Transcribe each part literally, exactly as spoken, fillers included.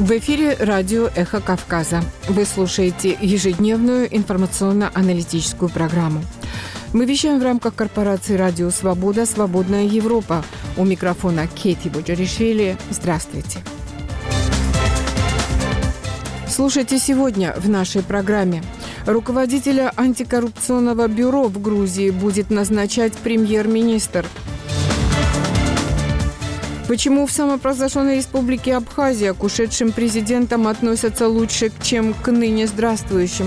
В эфире радио «Эхо Кавказа». Вы слушаете ежедневную информационно-аналитическую программу. Мы вещаем в рамках корпорации «Радио Свобода. Свободная Европа». У микрофона Кейти Боджаришвили. Здравствуйте. Слушайте сегодня в нашей программе. Руководителя антикоррупционного бюро в Грузии будет назначать премьер-министр. Почему в самопровозглашенной республике Абхазия к ушедшим президентам относятся лучше, чем к ныне здравствующим?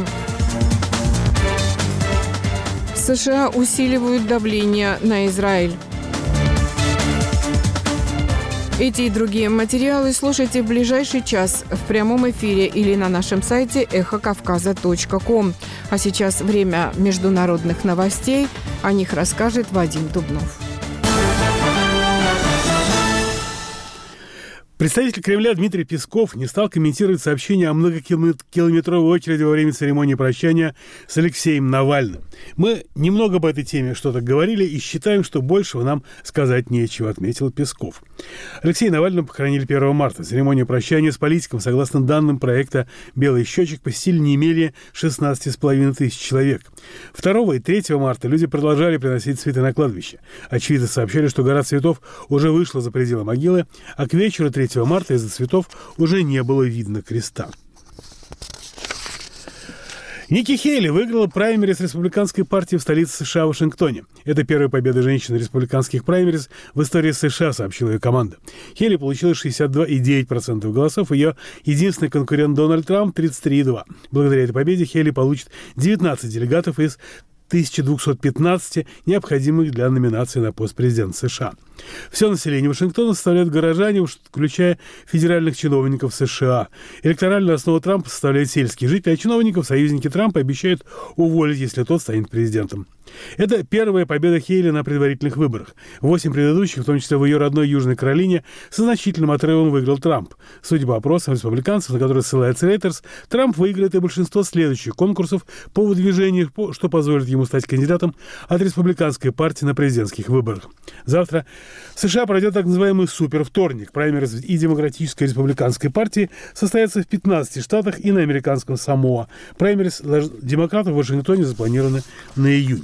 США усиливают давление на Израиль. Эти и другие материалы слушайте в ближайший час в прямом эфире или на нашем сайте эхо кавказа точка ком. А сейчас время международных новостей. О них расскажет Вадим Дубнов. Представитель Кремля Дмитрий Песков не стал комментировать сообщение о многокилометровой очереди во время церемонии прощания с Алексеем Навальным. Мы немного по этой теме что-то говорили и считаем, что большего нам сказать нечего, отметил Песков. Алексея Навального похоронили первого марта. Церемонию прощания с политиком, согласно данным проекта «Белый счетчик», посетили не менее шестнадцать с половиной тысяч человек. второго и третьего марта люди продолжали приносить цветы на кладбище. Очевидцы сообщали, что гора цветов уже вышла за пределы могилы, а к вечеру третьего марта из-за цветов уже не было видно креста. Ники Хейли выиграла праймериз республиканской партии в столице США Вашингтоне. Это первая победа женщины в республиканских праймериз в истории США, сообщила ее команда. Хейли получила шестьдесят два и девять десятых процента голосов, ее единственный конкурент Дональд Трамп тридцать три и два десятых процента. Благодаря этой победе Хейли получит девятнадцать делегатов из тысяча двести пятнадцать, необходимых для номинации на пост президента США. Все население Вашингтона составляют горожане, включая федеральных чиновников США. Электоральную основу Трампа составляют сельские жители, а чиновников союзники Трампа обещают уволить, если тот станет президентом. Это первая победа Хейли на предварительных выборах. Восемь предыдущих, в том числе в ее родной Южной Каролине, со значительным отрывом выиграл Трамп. Судя по опросам республиканцев, на которые ссылается Рейтерс, Трамп выиграет и большинство следующих конкурсов по выдвижению, что позволит ему стать кандидатом от республиканской партии на президентских выборах. Завтра в США пройдет так называемый супервторник. Праймериз и Демократической и Республиканской партии состоятся в пятнадцати штатах и на американском Самоа. Праймериз демократов в Вашингтоне запланированы на июнь.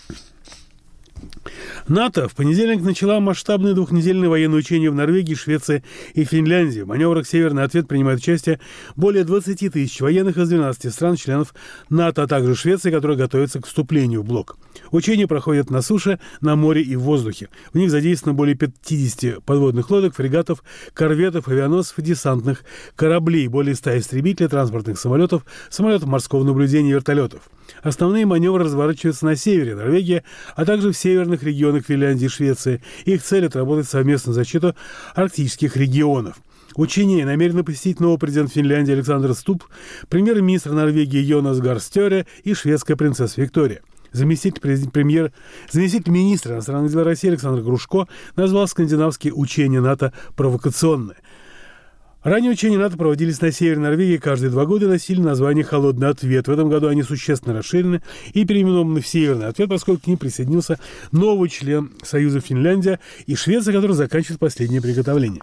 НАТО в понедельник начала масштабные двухнедельные военные учения в Норвегии, Швеции и Финляндии. В маневрах «Северный ответ» принимают участие более двадцати тысяч военных из двенадцати стран-членов НАТО, а также Швеции, которая готовится к вступлению в блок. Учения проходят на суше, на море и в воздухе. В них задействовано более пятидесяти подводных лодок, фрегатов, корветов, авианосцев и десантных кораблей, более ста истребителей, транспортных самолетов, самолетов морского наблюдения и вертолетов. Основные маневры разворачиваются на севере Норвегии, а также в северных регионах Финляндии и Швеции. Их цель – отработать совместную защиту арктических регионов. Учения намерены посетить новый президент Финляндии Александр Стуб, премьер-министр Норвегии Йонас Гар Стёре и шведская принцесса Виктория. Заместитель, премьер, заместитель министра иностранных дел России Александр Грушко назвал скандинавские учения НАТО провокационные. Ранее учения НАТО проводились на севере Норвегии каждые два года и носили название «Холодный ответ». В этом году они существенно расширены и переименованы в «Северный ответ», поскольку к ним присоединился новый член Союза Финляндия и Швеция, который заканчивает последнее приготовление.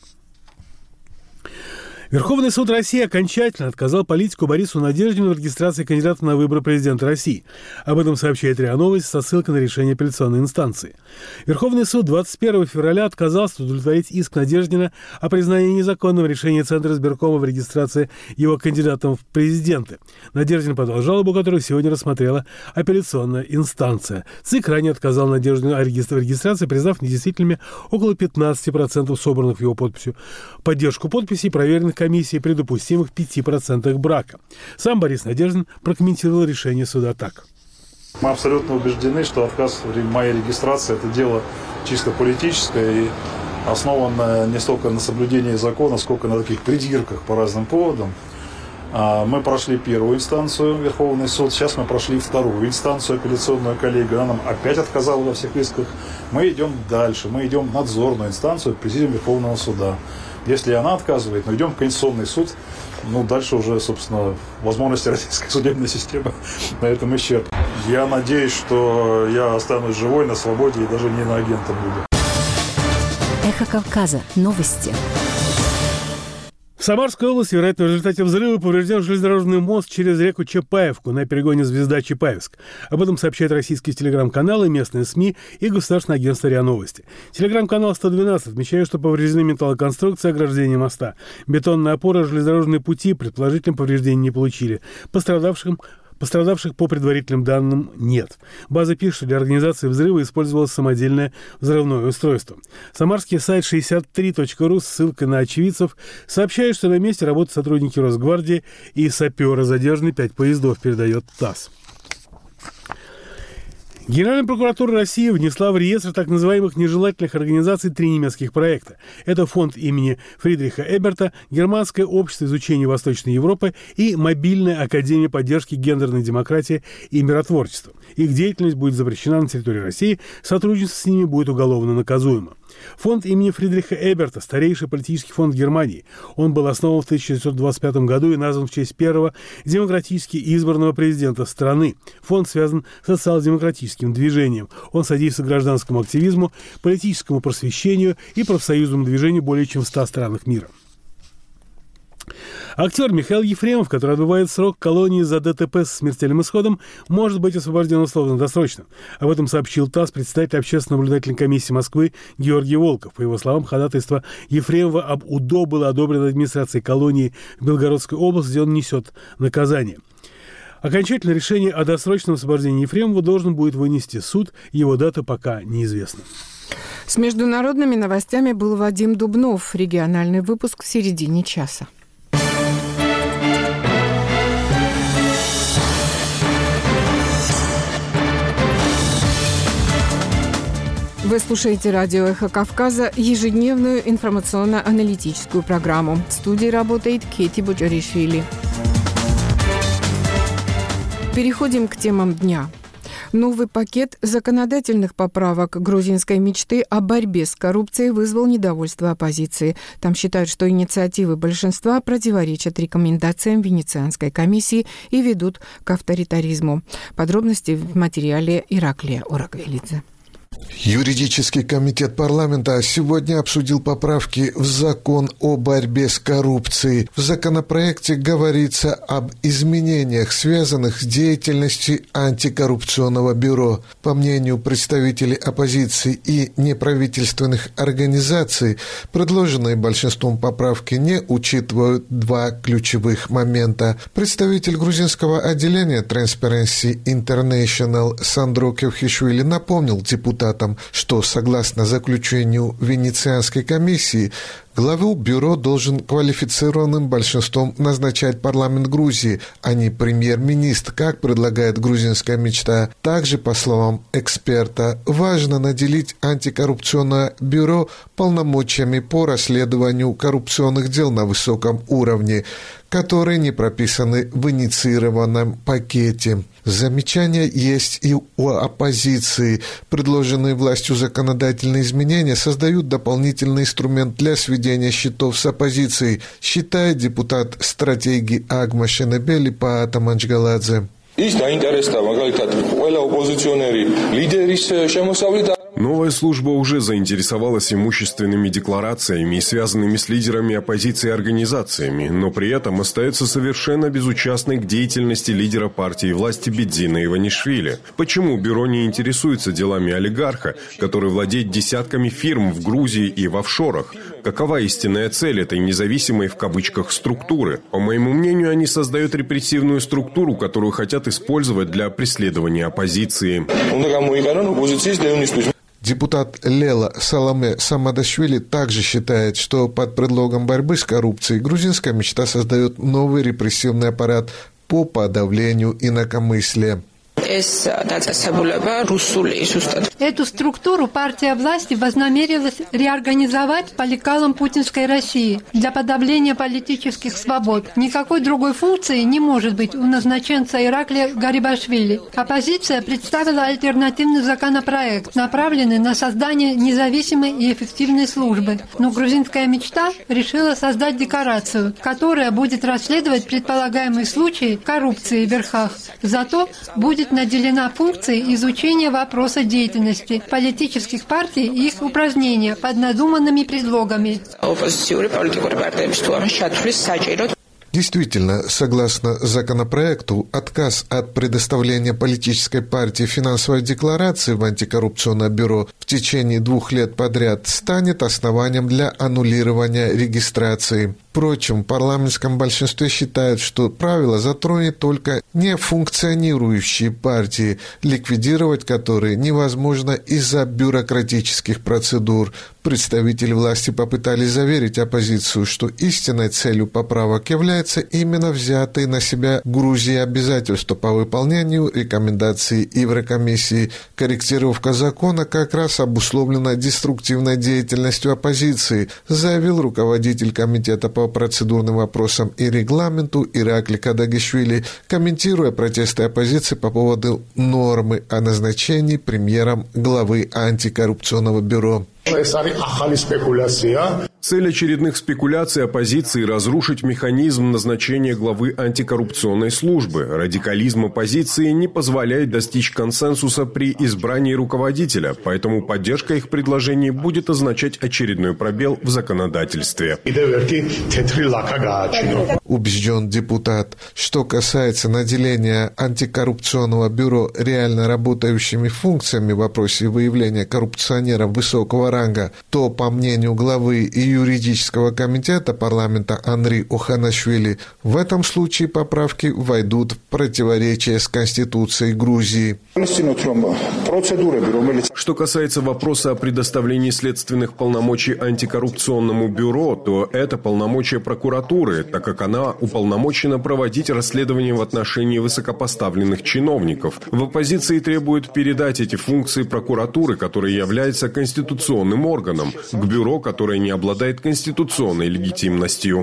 Верховный суд России окончательно отказал политику Борису Надеждину в регистрации кандидата на выборы президента России. Об этом сообщает РИА Новости со ссылкой на решение апелляционной инстанции. Верховный суд двадцать первого февраля отказался удовлетворить иск Надеждина о признании незаконного решения Центра избиркома в регистрации его кандидатом в президенты. Надеждин подал жалобу, которую сегодня рассмотрела апелляционная инстанция. ЦИК ранее отказал Надеждину о регистрации, признав недействительными около пятнадцати процентов собранных в его подписью. Поддержку подписей проверенных комиссии при допустимых пяти процентах брака. Сам Борис Надеждин прокомментировал решение суда так. Мы абсолютно убеждены, что отказ в моей регистрации – это дело чисто политическое и основанное не столько на соблюдении закона, сколько на таких придирках по разным поводам. Мы прошли первую инстанцию, Верховный суд, сейчас мы прошли вторую инстанцию, апелляционную коллегию, она нам опять отказала во всех исках. Мы идем дальше, мы идем в надзорную инстанцию, президиум Верховного суда. Если она отказывает, мы идем в Конституционный суд, ну, дальше уже, собственно, возможности российской судебной системы на этом исчерпаны. Я надеюсь, что я останусь живой, на свободе и даже не иноагентом буду. Эхо Кавказа. Новости. В Самарской области, вероятно, в результате взрыва поврежден железнодорожный мост через реку Чапаевку на перегоне Звезда-Чапаевск. Об этом сообщают российские телеграм-каналы, местные СМИ и государственное агентство РИА Новости. Телеграм-канал сто двенадцать отмечает, что повреждены металлоконструкции ограждения моста. Бетонная опора, железнодорожные пути, предположительно, повреждений не получили. Пострадавшим Пострадавших, по предварительным данным, нет. База пишет, что для организации взрыва использовалось самодельное взрывное устройство. Самарский сайт шестьдесят три точка ру с ссылкой на очевидцев сообщает, что на месте работают сотрудники Росгвардии и саперы. Задержаны пять поездов, передает ТАСС. Генеральная прокуратура России внесла в реестр так называемых нежелательных организаций три немецких проекта. Это фонд имени Фридриха Эберта, Германское общество изучения Восточной Европы и Мобильная академия поддержки гендерной демократии и миротворчества. Их деятельность будет запрещена на территории России, сотрудничество с ними будет уголовно наказуемо. Фонд имени Фридриха Эберта – старейший политический фонд Германии. Он был основан в тысяча девятьсот двадцать пятом году и назван в честь первого демократически избранного президента страны. Фонд связан с социал-демократическим движением. Он содействует гражданскому активизму, политическому просвещению и профсоюзному движению более чем в ста странах мира. Актер Михаил Ефремов, который отбывает срок колонии за ДТП с смертельным исходом, может быть освобожден условно-досрочно. Об этом сообщил ТАСС представитель Общественно-наблюдательной комиссии Москвы Георгий Волков. По его словам, ходатайство Ефремова об УДО было одобрено администрацией колонии в Белгородской области, где он несет наказание. Окончательное решение о досрочном освобождении Ефремова должен будет вынести суд. Его дата пока неизвестна. С международными новостями был Вадим Дубнов. Региональный выпуск в середине часа. Вы слушаете радио «Эхо Кавказа», ежедневную информационно-аналитическую программу. В студии работает Кети Буджаришвили. Переходим к темам дня. Новый пакет законодательных поправок грузинской мечты о борьбе с коррупцией вызвал недовольство оппозиции. Там считают, что инициативы большинства противоречат рекомендациям Венецианской комиссии и ведут к авторитаризму. Подробности в материале Ираклия Ораквелидзе. Юридический комитет парламента сегодня обсудил поправки в закон о борьбе с коррупцией. В законопроекте говорится об изменениях, связанных с деятельностью антикоррупционного бюро. По мнению представителей оппозиции и неправительственных организаций, предложенные большинством поправки не учитывают два ключевых момента. Представитель грузинского отделения Transparency International Сандро Кевхишвили напомнил депутатам, что, согласно заключению Венецианской комиссии, главу бюро должен квалифицированным большинством назначать парламент Грузии, а не премьер-министр, как предлагает грузинская мечта. Также, по словам эксперта, важно наделить антикоррупционное бюро полномочиями по расследованию коррупционных дел на высоком уровне, которые не прописаны в инициированном пакете. Замечания есть и у оппозиции. Предложенные властью законодательные изменения создают дополнительный инструмент для сведения счетов с оппозицией, считает депутат стратегии Агма Шенебели Паата Манчгаладзе. Новая служба уже заинтересовалась имущественными декларациями и связанными с лидерами оппозиции организациями, но при этом остается совершенно безучастной к деятельности лидера партии власти Бедзина Иванишвили. Почему бюро не интересуется делами олигарха, который владеет десятками фирм в Грузии и в офшорах? Какова истинная цель этой независимой в кавычках структуры? По моему мнению, они создают репрессивную структуру, которую хотят использовать для преследования оппозиции. Депутат Лела Саламе Самадашвили также считает, что под предлогом борьбы с коррупцией грузинская мечта создает новый репрессивный аппарат по подавлению инакомыслия. Эту структуру партия власти вознамерилась реорганизовать по лекалам путинской России для подавления политических свобод. Никакой другой функции не может быть у назначенца Ираклия Гарибашвили. Оппозиция представила альтернативный законопроект, направленный на создание независимой и эффективной службы. Но грузинская мечта решила создать декорацию, которая будет расследовать предполагаемые случаи коррупции в верхах. Зато будет наделена функцией изучения вопроса деятельности политических партий и их упражнения под надуманными предлогами. Действительно, согласно законопроекту, отказ от предоставления политической партии финансовой декларации в антикоррупционное бюро в течение двух лет подряд станет основанием для аннулирования регистрации. Впрочем, в парламентском большинстве считают, что правило затронет только нефункционирующие партии, ликвидировать которые невозможно из-за бюрократических процедур. Представители власти попытались заверить оппозицию, что истинной целью поправок является именно взятые на себя Грузии обязательства по выполнению рекомендаций Еврокомиссии. Корректировка закона как раз обусловлена деструктивной деятельностью оппозиции, заявил руководитель комитета по процедурным вопросам и регламенту Иракли Кадагишвили, комментируя протесты оппозиции по поводу нормы о назначении премьером главы антикоррупционного бюро. Цель очередных спекуляций оппозиции – разрушить механизм назначения главы антикоррупционной службы. Радикализм оппозиции не позволяет достичь консенсуса при избрании руководителя, поэтому поддержка их предложений будет означать очередной пробел в законодательстве. Убежден депутат. Что касается наделения антикоррупционного бюро реально работающими функциями в вопросе выявления коррупционеров высокого ранга, то, по мнению главы и юридического комитета парламента Анри Оханашвили, в этом случае поправки войдут в противоречие с Конституцией Грузии. Что касается вопроса о предоставлении следственных полномочий антикоррупционному бюро, то это полномочия прокуратуры, так как она уполномочена проводить расследование в отношении высокопоставленных чиновников. В оппозиции требуют передать эти функции прокуратуры, которая является конституционным органом, к бюро, которое не обладает конституционной легитимностью.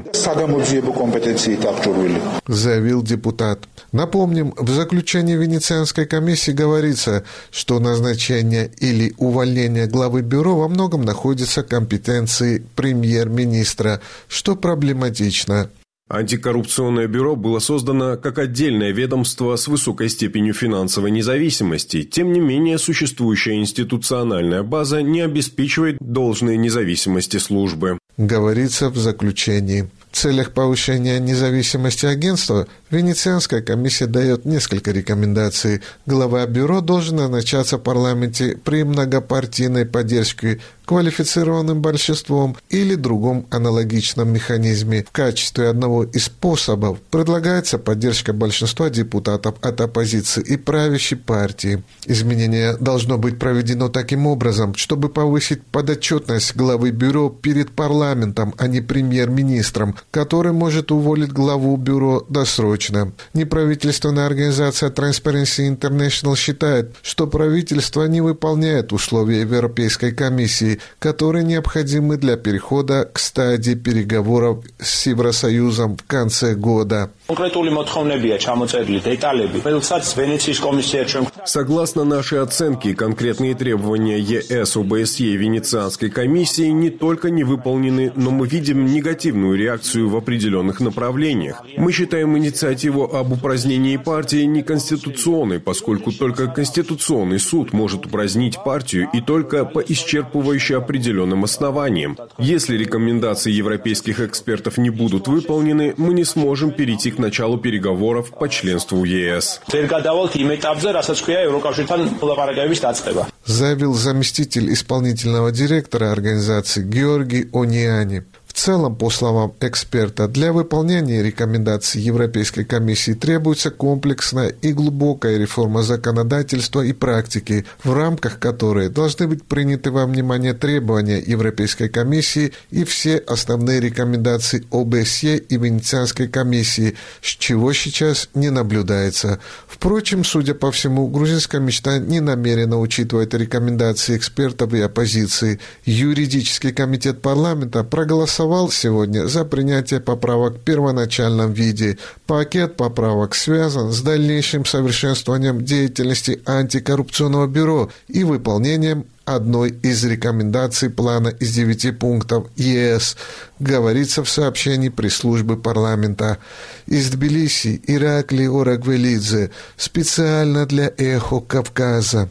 Заявил депутат. Напомним, в заключении Венецианской комиссии говорится, что назначение или увольнение главы бюро во многом находится в компетенции премьер-министра, что проблематично. Антикоррупционное бюро было создано как отдельное ведомство с высокой степенью финансовой независимости. Тем не менее, существующая институциональная база не обеспечивает должной независимости службы. Говорится в заключении. В целях повышения независимости агентства Венецианская комиссия дает несколько рекомендаций. Глава бюро должен назначаться в парламенте при многопартийной поддержке квалифицированным большинством или другом аналогичном механизме. В качестве одного из способов предлагается поддержка большинства депутатов от оппозиции и правящей партии. Изменение должно быть проведено таким образом, чтобы повысить подотчетность главы бюро перед парламентом, а не премьер-министром, который может уволить главу бюро досрочно. Неправительственная организация Transparency International считает, что правительство не выполняет условия Европейской комиссии, которые необходимы для перехода к стадии переговоров с Евросоюзом в конце года. Согласно нашей оценке, конкретные требования ЕС, ОБСЕ и Венецианской комиссии не только не выполнены, но мы видим негативную реакцию в определенных направлениях. Мы считаем инициативу об упразднении партии неконституционной, поскольку только Конституционный суд может упразднить партию и только по исчерпывающей определенным основаниям. Если рекомендации европейских экспертов не будут выполнены, мы не сможем перейти к началу переговоров по членству в ЕС. Заявил заместитель исполнительного директора организации Георгий Ониани. В целом, по словам эксперта, для выполнения рекомендаций Европейской комиссии требуется комплексная и глубокая реформа законодательства и практики, в рамках которой должны быть приняты во внимание требования Европейской комиссии и все основные рекомендации ОБСЕ и Венецианской комиссии, с чего сейчас не наблюдается. Впрочем, судя по всему, грузинская мечта не намерена учитывать рекомендации экспертов и оппозиции. Юридический комитет парламента проголосовал проголосовал сегодня за принятие поправок в первоначальном виде. Пакет поправок связан с дальнейшим совершенствованием деятельности антикоррупционного бюро и выполнением одной из рекомендаций плана из девяти пунктов ЕС, говорится в сообщении пресс-службы парламента. Из Тбилиси Ираклий Орагвелидзе специально для «Эхо Кавказа».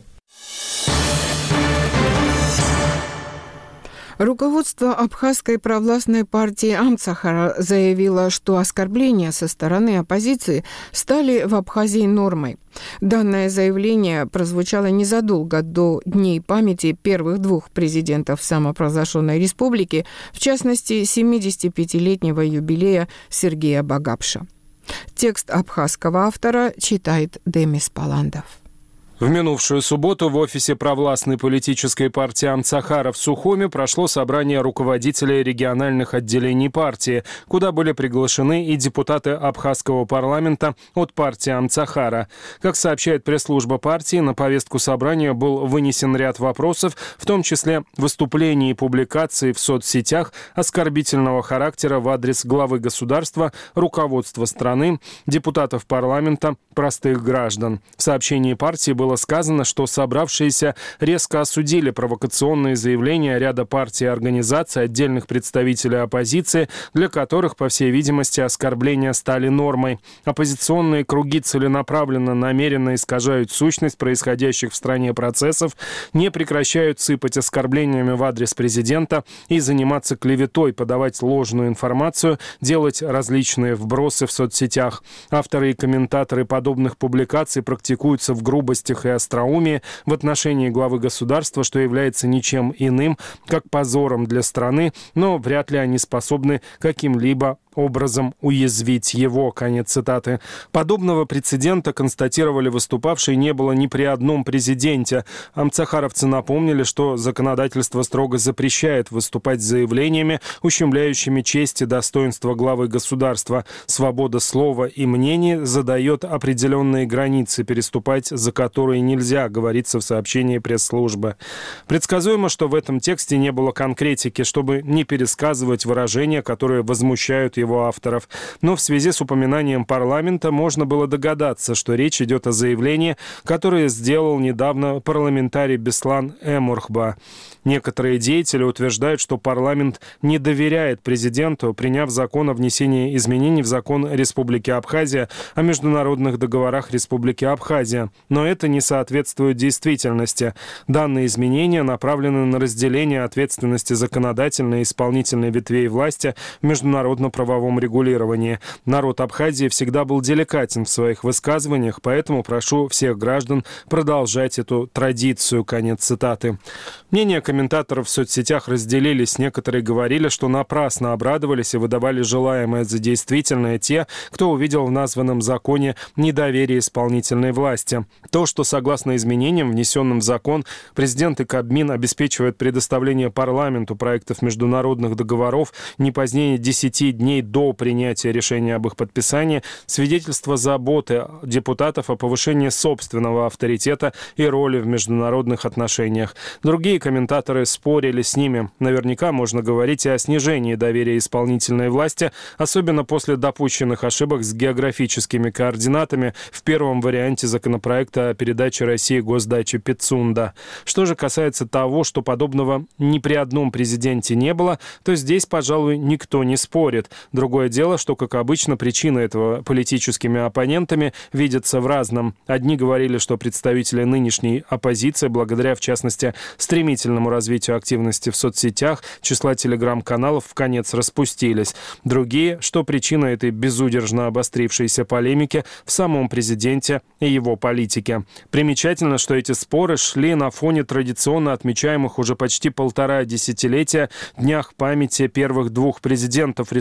Руководство абхазской провластной партии Амцахара заявило, что оскорбления со стороны оппозиции стали в Абхазии нормой. Данное заявление прозвучало незадолго до Дней памяти первых двух президентов самопровозглашенной республики, в частности, семидесятипятилетнего юбилея Сергея Багапша. Текст абхазского автора читает Демис Паландов. В минувшую субботу в офисе провластной политической партии Амцахара в Сухуме прошло собрание руководителей региональных отделений партии, куда были приглашены и депутаты абхазского парламента от партии Амцахара. Как сообщает пресс-служба партии, на повестку собрания был вынесен ряд вопросов, в том числе выступления и публикации в соцсетях оскорбительного характера в адрес главы государства, руководства страны, депутатов парламента, простых граждан. В сообщении партии было было сказано, что собравшиеся резко осудили провокационные заявления ряда партий и организаций, отдельных представителей оппозиции, для которых, по всей видимости, оскорбления стали нормой. Оппозиционные круги целенаправленно, намеренно искажают сущность происходящих в стране процессов, не прекращают сыпать оскорблениями в адрес президента и заниматься клеветой, подавать ложную информацию, делать различные вбросы в соцсетях. Авторы и комментаторы подобных публикаций практикуются в грубости и остроумии в отношении главы государства, что является ничем иным, как позором для страны, но вряд ли они способны каким-либо образом уязвить его. Конец цитаты. Подобного прецедента, констатировали выступавшие, не было ни при одном президенте. Амцахаровцы напомнили, что законодательство строго запрещает выступать с заявлениями, ущемляющими честь и достоинство главы государства. Свобода слова и мнений задает определенные границы, переступать за которые нельзя, говорится в сообщении пресс-службы. Предсказуемо, что в этом тексте не было конкретики, чтобы не пересказывать выражения, которые возмущают его его авторов. Но в связи с упоминанием парламента можно было догадаться, что речь идет о заявлении, которое сделал недавно парламентарий Беслан Эмурхба. Некоторые деятели утверждают, что парламент не доверяет президенту, приняв закон о внесении изменений в закон Республики Абхазия о международных договорах Республики Абхазия. Но это не соответствует действительности. Данные изменения направлены на разделение ответственности законодательной и исполнительной ветвей власти в международно-правовом регулировании. Народ Абхазии всегда был деликатен в своих высказываниях, поэтому прошу всех граждан продолжать эту традицию. Конец цитаты. Мнения комментаторов в соцсетях разделились. Некоторые говорили, что напрасно обрадовались и выдавали желаемое за действительное те, кто увидел в названном законе недоверие исполнительной власти. То, что согласно изменениям, внесенным в закон, президент и Кабмин обеспечивают предоставление парламенту проектов международных договоров не позднее десяти дней до принятия решения об их подписании, свидетельство заботы депутатов о повышении собственного авторитета и роли в международных отношениях. Другие комментаторы спорили с ними. Наверняка можно говорить и о снижении доверия исполнительной власти, особенно после допущенных ошибок с географическими координатами в первом варианте законопроекта о передаче России госдачи Пицунда. Что же касается того, что подобного ни при одном президенте не было, то здесь, пожалуй, никто не спорит. Другое дело, что, как обычно, причины этого политическими оппонентами видятся в разном. Одни говорили, что представители нынешней оппозиции, благодаря, в частности, стремительному развитию активности в соцсетях, числа телеграм-каналов в конец распустились. Другие, что причина этой безудержно обострившейся полемики в самом президенте и его политике. Примечательно, что эти споры шли на фоне традиционно отмечаемых уже почти полтора десятилетия днях памяти первых двух президентов Республики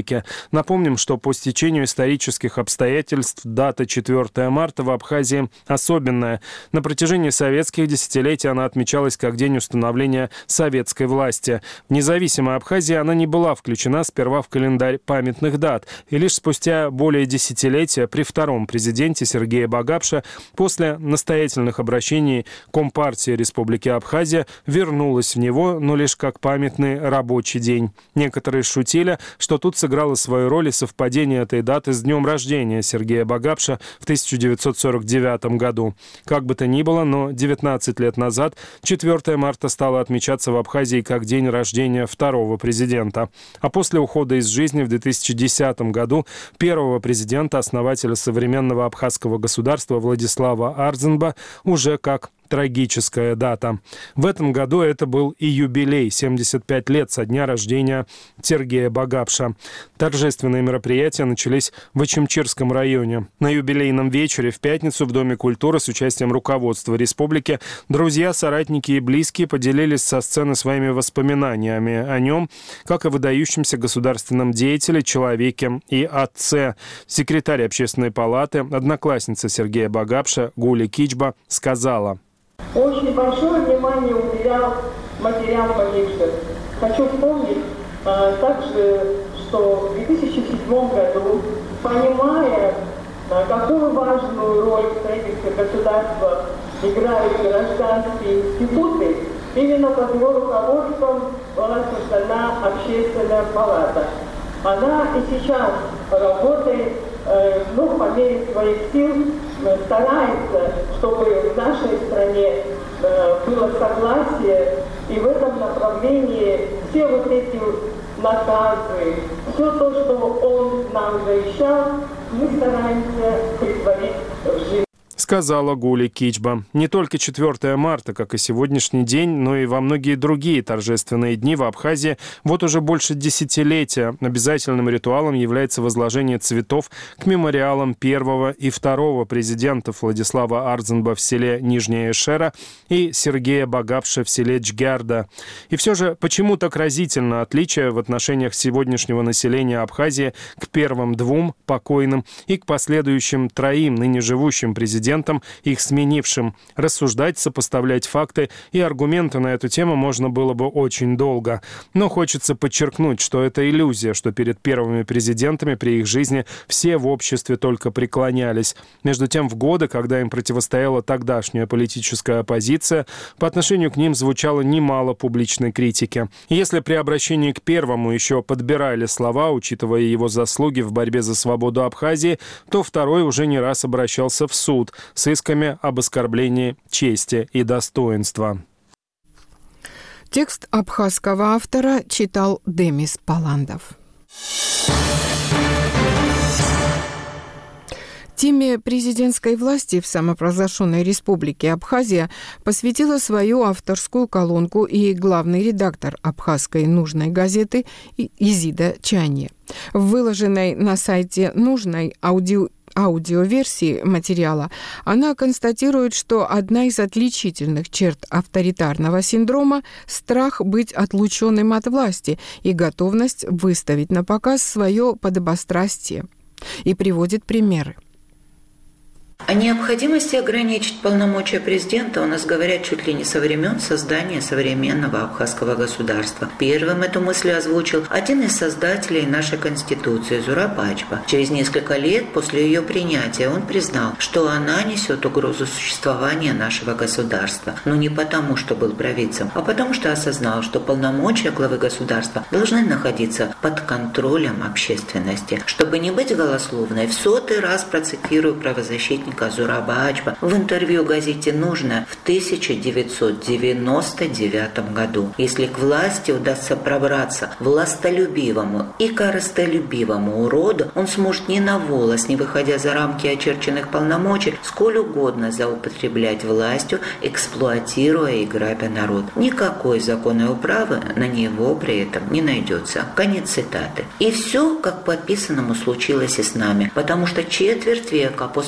республики. Напомним, что по стечению исторических обстоятельств дата четвёртого марта в Абхазии особенная. На протяжении советских десятилетий она отмечалась как день установления советской власти. В независимой Абхазии она не была включена сперва в календарь памятных дат, и лишь спустя более десятилетия при втором президенте Сергее Багапше после настоятельных обращений Компартии Республики Абхазия вернулась в него, но лишь как памятный рабочий день. Некоторые шутили, что тут сыграло свою роль и совпадение этой даты с днем рождения Сергея Багапше в тысяча девятьсот сорок девятом году. Как бы то ни было, но девятнадцать лет назад четвёртого марта стало отмечаться в Абхазии как день рождения второго президента. А после ухода из жизни в две тысячи десятом году первого президента, основателя современного абхазского государства Владислава Арзенба, уже как трагическая дата. В этом году это был и юбилей – семьдесят пять лет со дня рождения Сергея Багапше. Торжественные мероприятия начались в Очимчирском районе. На юбилейном вечере в пятницу в Доме культуры с участием руководства республики друзья, соратники и близкие поделились со сцены своими воспоминаниями о нем, как о выдающемся государственном деятеле, человеке и отце. Секретарь Общественной палаты, одноклассница Сергея Багапше Гуля Кичба сказала: «Очень большое внимание уделял матерям погибших. Хочу помнить а, также, что в две тысячи седьмом году, понимая, а, какую важную роль в строительстве государства играют гражданские институты, именно под его руководством была создана Общественная палата. Она и сейчас работает, э, ну, по мере своих сил, э, старается, чтобы в нашей стране э, было согласие, и в этом направлении все вот эти наказы, все то, что он нам завещал, мы стараемся претворить в жизнь. Сказала Гуля Кичба. Не только четвёртого марта, как и сегодняшний день, но и во многие другие торжественные дни в Абхазии вот уже больше десятилетия обязательным ритуалом является возложение цветов к мемориалам первого и второго президентов Владислава Арзенба в селе Нижняя Эшера и Сергея Багапше в селе Джгярда. И все же, почему так разительно отличие в отношениях сегодняшнего населения Абхазии к первым двум покойным и к последующим троим ныне живущим президентам, их сменившим? Рассуждать, сопоставлять факты и аргументы на эту тему можно было бы очень долго. Но хочется подчеркнуть, что это иллюзия, что перед первыми президентами при их жизни все в обществе только преклонялись. Между тем, в годы, когда им противостояла тогдашняя политическая оппозиция, по отношению к ним звучало немало публичной критики. И если при обращении к первому еще подбирали слова, учитывая его заслуги в борьбе за свободу Абхазии, то второй уже не раз обращался в суд с исками об оскорблении чести и достоинства. Текст абхазского автора читал Демис Паландов. Теме президентской власти в самопровозглашенной республике Абхазия посвятила свою авторскую колонку и главный редактор абхазской «Нужной» газеты Изида Чанье. В выложенной на сайте «Нужной» аудио аудиоверсии материала она констатирует, что одна из отличительных черт авторитарного синдрома – страх быть отлученным от власти и готовность выставить на показ свое подобострастие. И приводит примеры. О необходимости ограничить полномочия президента у нас говорят чуть ли не со времен создания современного абхазского государства. Первым эту мысль озвучил один из создателей нашей Конституции Зураб Ачба. Через несколько лет после ее принятия он признал, что она несет угрозу существования нашего государства. Но не потому, что был провидцем, а потому, что осознал, что полномочия главы государства должны находиться под контролем общественности. Чтобы не быть голословной, в сотый раз процитирую правозащитника Зураба Ачба в интервью газете «Нужно» в тысяча девятьсот девяносто девятом году. Если к власти удастся пробраться властолюбивому и корыстолюбивому уроду, он сможет ни на волос, не выходя за рамки очерченных полномочий, сколь угодно злоупотреблять властью, эксплуатируя и грабя народ. Никакой законной управы на него при этом не найдется. Конец цитаты. И все, как по описанному, случилось и с нами, потому что четверть века после того, как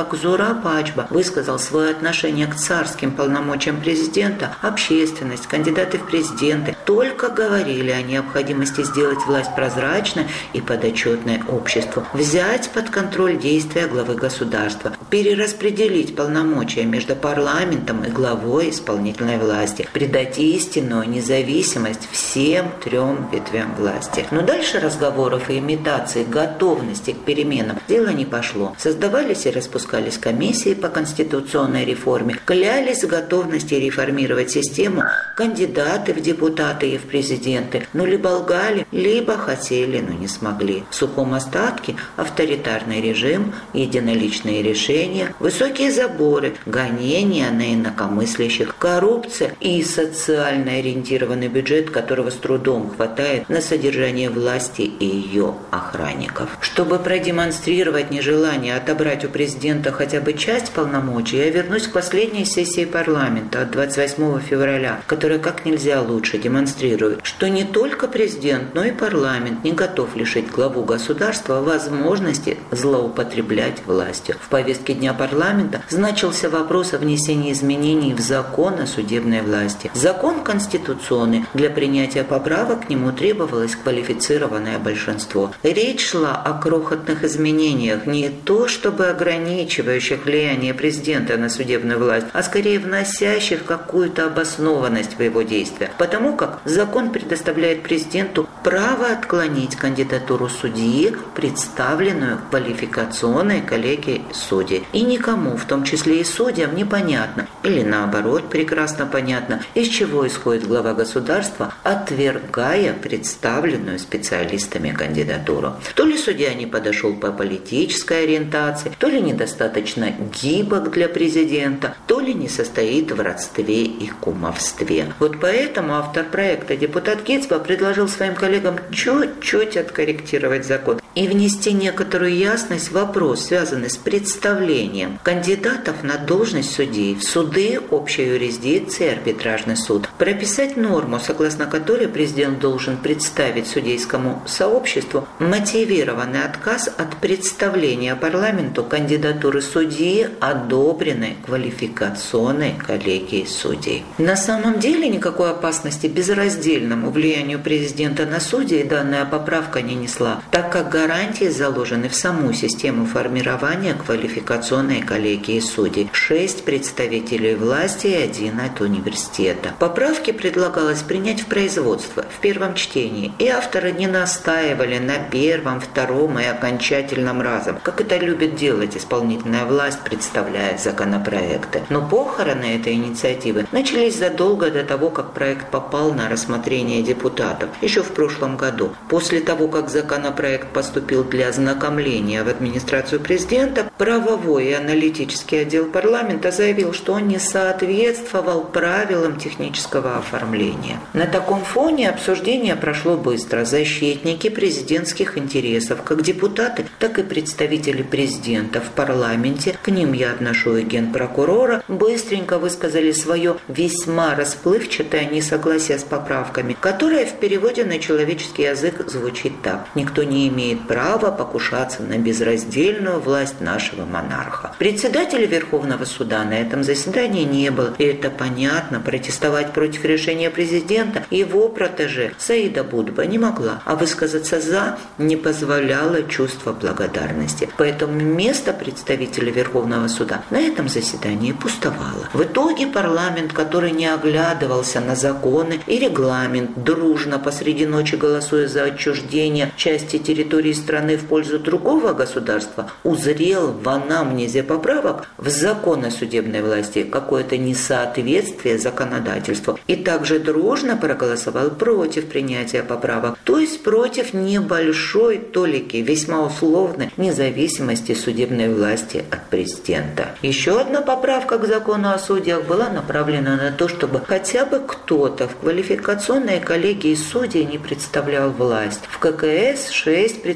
как Зураб Ачба высказал свое отношение к царским полномочиям президента, общественность, кандидаты в президенты только говорили о необходимости сделать власть прозрачной и подотчетной обществу, взять под контроль действия главы государства, перераспределить полномочия между парламентом и главой исполнительной власти, придать истинную независимость всем трем ветвям власти. Но дальше разговоров и имитации готовности к переменам дело не пошло. Создавались и распускались комиссии по конституционной реформе, клялись в готовности реформировать систему кандидаты в депутаты и в президенты, но либо лгали, либо хотели, но не смогли. В сухом остатке авторитарный режим, единоличные решения, высокие заборы, гонения на инакомыслящих, коррупция и социально ориентированный бюджет, которого с трудом хватает на содержание власти и ее охранников. Чтобы продемонстрировать нежелание отобрать у президента хотя бы часть полномочий, я вернусь к последней сессии парламента от двадцать восьмого февраля, которая как нельзя лучше демонстрирует, что не только президент, но и парламент не готов лишить главу государства возможности злоупотреблять властью. В повестке дня парламента значился вопрос о внесении изменений в закон о судебной власти. Закон конституционный. Для принятия поправок к нему требовалось квалифицированное большинство. Речь шла о крохотных изменениях, не то чтобы ограничивающих влияние президента на судебную власть, а скорее вносящих какую-то обоснованность в его действия. Потому как закон предоставляет президенту право отклонить кандидатуру судьи, представленную квалификационной коллегией судей. И никому, в том числе и судьям, непонятно, или наоборот прекрасно понятно, из чего исходит глава государства, отвергая представленную специалистами кандидатуру. То ли судья не подошел по политической ориентации, то ли недостаточно гибок для президента, то ли не состоит в родстве и кумовстве. Вот поэтому автор проекта депутат Гицба предложил своим коллегам чуть-чуть откорректировать закон и внести некоторую ясность в вопрос, связанный с представлением кандидатов на должность судей в суды общей юрисдикции и арбитражный суд. Прописать норму, согласно которой президент должен представить судейскому сообществу мотивированный отказ от представления парламенту кандидатуры судьи, одобренной квалификационной коллегией судей. На самом деле никакой опасности безраздельному влиянию президента на судей данная поправка не несла, так как гарантии заложены в саму систему формирования квалификационной коллегии судей. Шесть представителей власти и один от университета. Поправки предлагалось принять в производство в первом чтении, и авторы не настаивали на первом, втором и окончательном разом, как это любит делать исполнительная власть, представляя законопроекты. Но похороны этой инициативы начались задолго до того, как проект попал на рассмотрение депутатов, еще в прошлом году. После того, как законопроект поступил для ознакомления в администрацию президента, правовой и аналитический отдел парламента заявил, что он не соответствовал правилам технического оформления. На таком фоне обсуждение прошло быстро. Защитники президентских интересов, как депутаты, так и представители президента в парламенте, к ним я отношу и генпрокурора, быстренько высказали свое весьма расплывчатое несогласие с поправками, которое в переводе на человеческий язык звучит так: никто не имеет права покушаться на безраздельную власть нашего монарха. Председателя Верховного суда на этом заседании не было, и это понятно. Протестовать против решения президента его протеже Саида Будба не могла, а высказаться за не позволяло чувство благодарности. Поэтому место представителя Верховного суда на этом заседании пустовало. В итоге парламент, который не оглядывался на законы и регламент, дружно посреди ночи голосуя за отчуждение части территории страны в пользу другого государства, узрел в анамнезе поправок в закон о судебной власти какое-то несоответствие законодательству и также дружно проголосовал против принятия поправок, то есть против небольшой толики, весьма условной независимости судебной власти от президента. Еще одна поправка к закону о судьях была направлена на то, чтобы хотя бы кто-то в квалификационной коллегии судей не представлял власть. В ка ка эс шесть представителей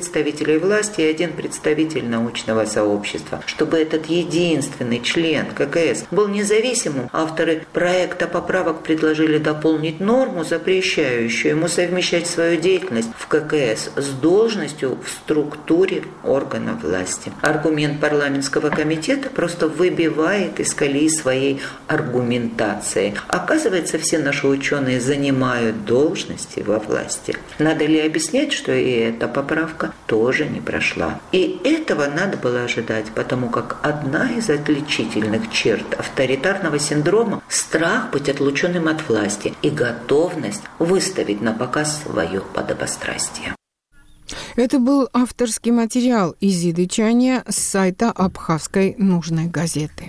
представителей власти и один представитель научного сообщества. Чтобы этот единственный член ка ка эс был независимым, авторы проекта поправок предложили дополнить норму, запрещающую ему совмещать свою деятельность в ка ка эс с должностью в структуре органов власти. Аргумент парламентского комитета просто выбивает из колеи своей аргументации. Оказывается, все наши ученые занимают должности во власти. Надо ли объяснять, что и эта поправка тоже не прошла? И этого надо было ожидать, потому как одна из отличительных черт авторитарного синдрома – страх быть отлученным от власти и готовность выставить на показ свое подобострастие. Это был авторский материал Изиды Чания с сайта Абхазской нужной газеты.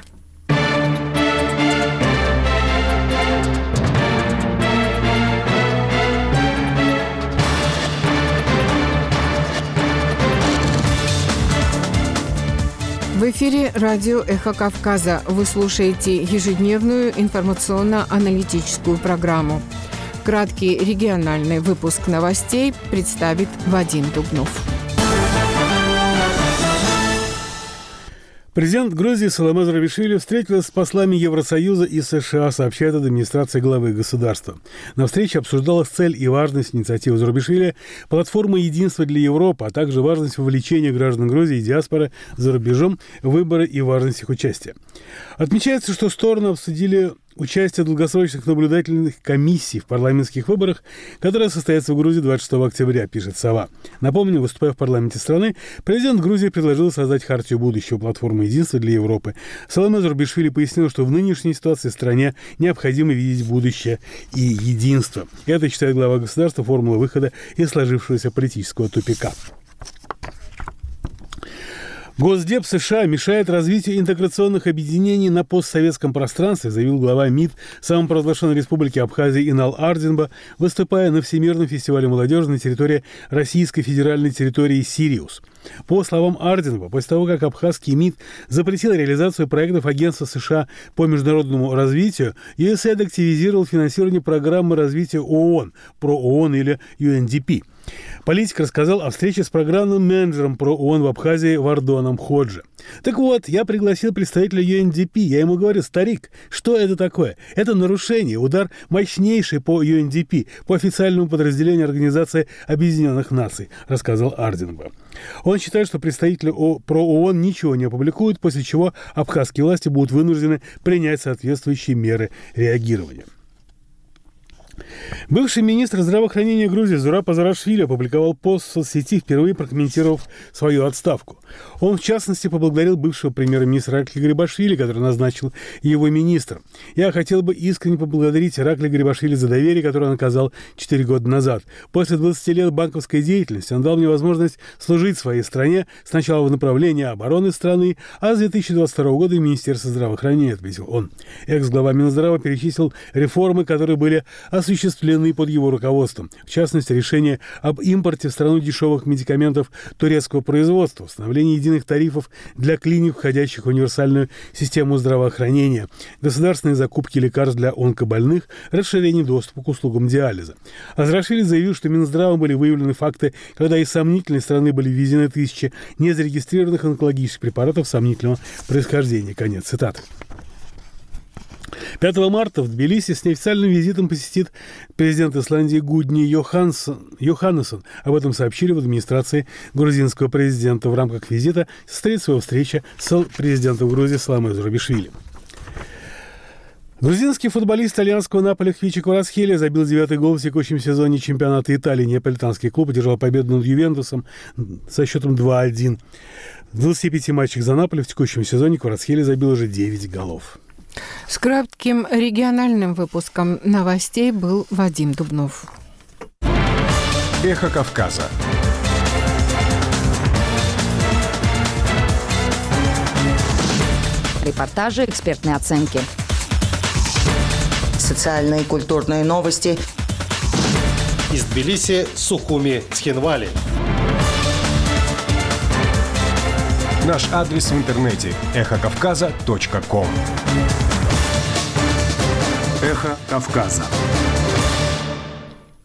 В эфире радио «Эхо Кавказа». Вы слушаете ежедневную информационно-аналитическую программу. Краткий региональный выпуск новостей представит Вадим Дубнов. Президент Грузии Саломе Зурабишвили встретилась с послами Евросоюза и США, сообщает администрация главы государства. На встрече обсуждалась цель и важность инициативы Зурабишвили, платформа единства для Европы, а также важность вовлечения граждан Грузии и диаспоры за рубежом в выборы и важность их участия. Отмечается, что стороны обсудили участие долгосрочных наблюдательных комиссий в парламентских выборах, которые состоятся в Грузии двадцать шестого октября, пишет «Сова». Напомню, выступая в парламенте страны, президент Грузии предложил создать хартию будущего платформы единства для Европы. Саломе Зурабишвили пояснил, что в нынешней ситуации в стране необходимо видеть будущее и единство. Это, считает глава государства, формула выхода из сложившегося политического тупика. Госдеп США мешает развитию интеграционных объединений на постсоветском пространстве, заявил глава МИД самопровозглашенной республики Абхазия Инал Ардинба, выступая на Всемирном фестивале молодежи на территории Российской федеральной территории Сириус. По словам Ардинба, после того, как абхазский МИД запретил реализацию проектов Агентства США по международному развитию, ю эс эй ай ди активизировал финансирование программы развития ООН, про ООН или ю эн ди пи. Политик рассказал о встрече с программным менеджером про ООН в Абхазии Вардоном Ходжи. Так вот, я пригласил представителя ю эн ди пи. Я ему говорю: старик, что это такое? Это нарушение, удар мощнейший по ю эн ди пи, по официальному подразделению Организации Объединенных Наций, рассказал Ардинба. Он считает, что представители про ООН ничего не опубликуют, после чего абхазские власти будут вынуждены принять соответствующие меры реагирования. Бывший министр здравоохранения Грузии Зураб Азарашвили опубликовал пост в соцсети, впервые прокомментировав свою отставку. Он, в частности, поблагодарил бывшего премьер-министра Иракли Гарибашвили, который назначил его министром. «Я хотел бы искренне поблагодарить Иракли Гарибашвили за доверие, которое он оказал четыре года назад. После двадцати лет банковской деятельности он дал мне возможность служить своей стране сначала в направлении обороны страны, а с две тысячи двадцать второго года и Министерства здравоохранения», отметил он. Экс-глава Минздрава перечислил реформы, которые были осуществлены под его руководством. В частности, решение об импорте в страну дешевых медикаментов турецкого производства, установление единых тарифов для клиник, входящих в универсальную систему здравоохранения, государственные закупки лекарств для онкобольных, расширение доступа к услугам диализа. Азарашвили заявил, что Минздравом были выявлены факты, когда из сомнительной страны были ввезены тысячи незарегистрированных онкологических препаратов сомнительного происхождения. Конец цитаты. пятого марта в Тбилиси с неофициальным визитом посетит президент Исландии Гудни Йоханнессон. Йоханнессон. Об этом сообщили в администрации грузинского президента. В рамках визита состоится его встреча с президентом Грузии Саломе Зурабишвили. Грузинский футболист итальянского Наполи Хвичи Кварацхелия забил девятый гол в текущем сезоне чемпионата Италии. Неаполитанский клуб одержал победу над Ювентусом со счетом два один. В двадцати пяти матчах за Наполи в текущем сезоне Кварацхелия забил уже девять голов. С кратким региональным выпуском новостей был Вадим Дубнов. Эхо Кавказа. Репортажи, экспертные оценки. Социальные и культурные новости. Из Тбилиси, Сухуми, Цхинвали. Наш адрес в интернете – эхо кавказа точка ком. Эхо Кавказа.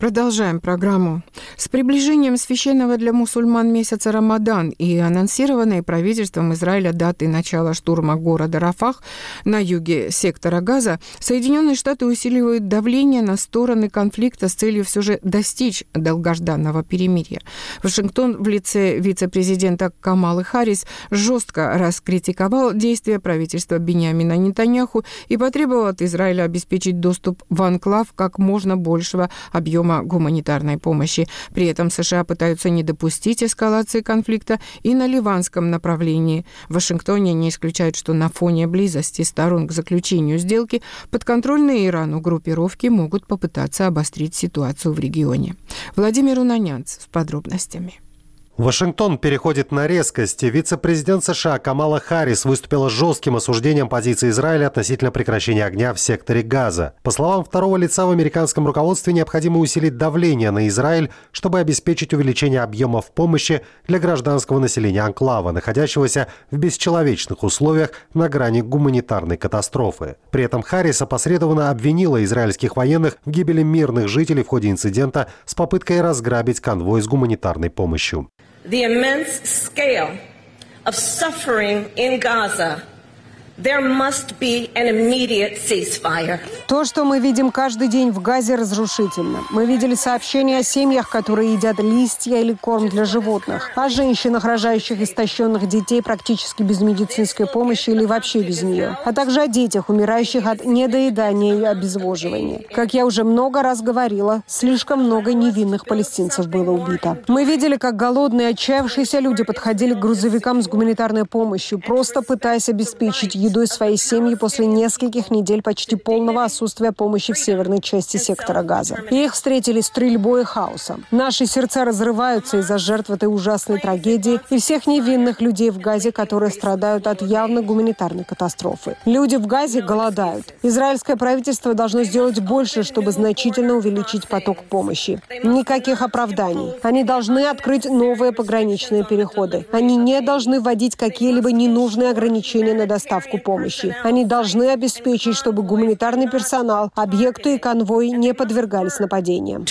Продолжаем программу. С приближением священного для мусульман месяца Рамадан и анонсированной правительством Израиля даты начала штурма города Рафах на юге сектора Газа, Соединенные Штаты усиливают давление на стороны конфликта с целью все же достичь долгожданного перемирия. Вашингтон в лице вице-президента Камалы Харрис жестко раскритиковал действия правительства Биньямина Нетаньяху и потребовал от Израиля обеспечить доступ в анклав как можно большего объема гуманитарной помощи. При этом США пытаются не допустить эскалации конфликта и на ливанском направлении. В Вашингтоне не исключают, что на фоне близости сторон к заключению сделки подконтрольные Ирану группировки могут попытаться обострить ситуацию в регионе. Владимир Унанянц с подробностями. Вашингтон переходит на резкость. Вице-президент США Камала Харрис выступила с жестким осуждением позиции Израиля относительно прекращения огня в секторе Газа. По словам второго лица в американском руководстве, необходимо усилить давление на Израиль, чтобы обеспечить увеличение объемов помощи для гражданского населения анклава, находящегося в бесчеловечных условиях на грани гуманитарной катастрофы. При этом Харрис опосредованно обвинила израильских военных в гибели мирных жителей в ходе инцидента с попыткой разграбить конвой с гуманитарной помощью. The immense scale of suffering in Gaza, there must be an immediate ceasefire. То, что мы видим каждый день в Газе, разрушительно. Мы видели сообщения о семьях, которые едят листья или корм для животных, о женщинах, рожающих истощенных детей практически без медицинской помощи или вообще без нее, а также о детях, умирающих от недоедания и обезвоживания. Как я уже много раз говорила, слишком много невинных палестинцев было убито. Мы видели, как голодные, отчаявшиеся люди подходили к грузовикам с гуманитарной помощью, просто пытаясь обеспечить едой своей семьи после нескольких недель почти полного отсутствия помощи в северной части сектора Газа. И их встретили стрельбой и хаосом. Наши сердца разрываются из-за жертв этой ужасной трагедии и всех невинных людей в Газе, которые страдают от явно гуманитарной катастрофы. Люди в Газе голодают. Израильское правительство должно сделать больше, чтобы значительно увеличить поток помощи. Никаких оправданий. Они должны открыть новые пограничные переходы. Они не должны вводить какие-либо ненужные ограничения на доставку помощи. Они должны обеспечить, чтобы гуманитарный персонал, объекты и конвой не подвергались нападениям.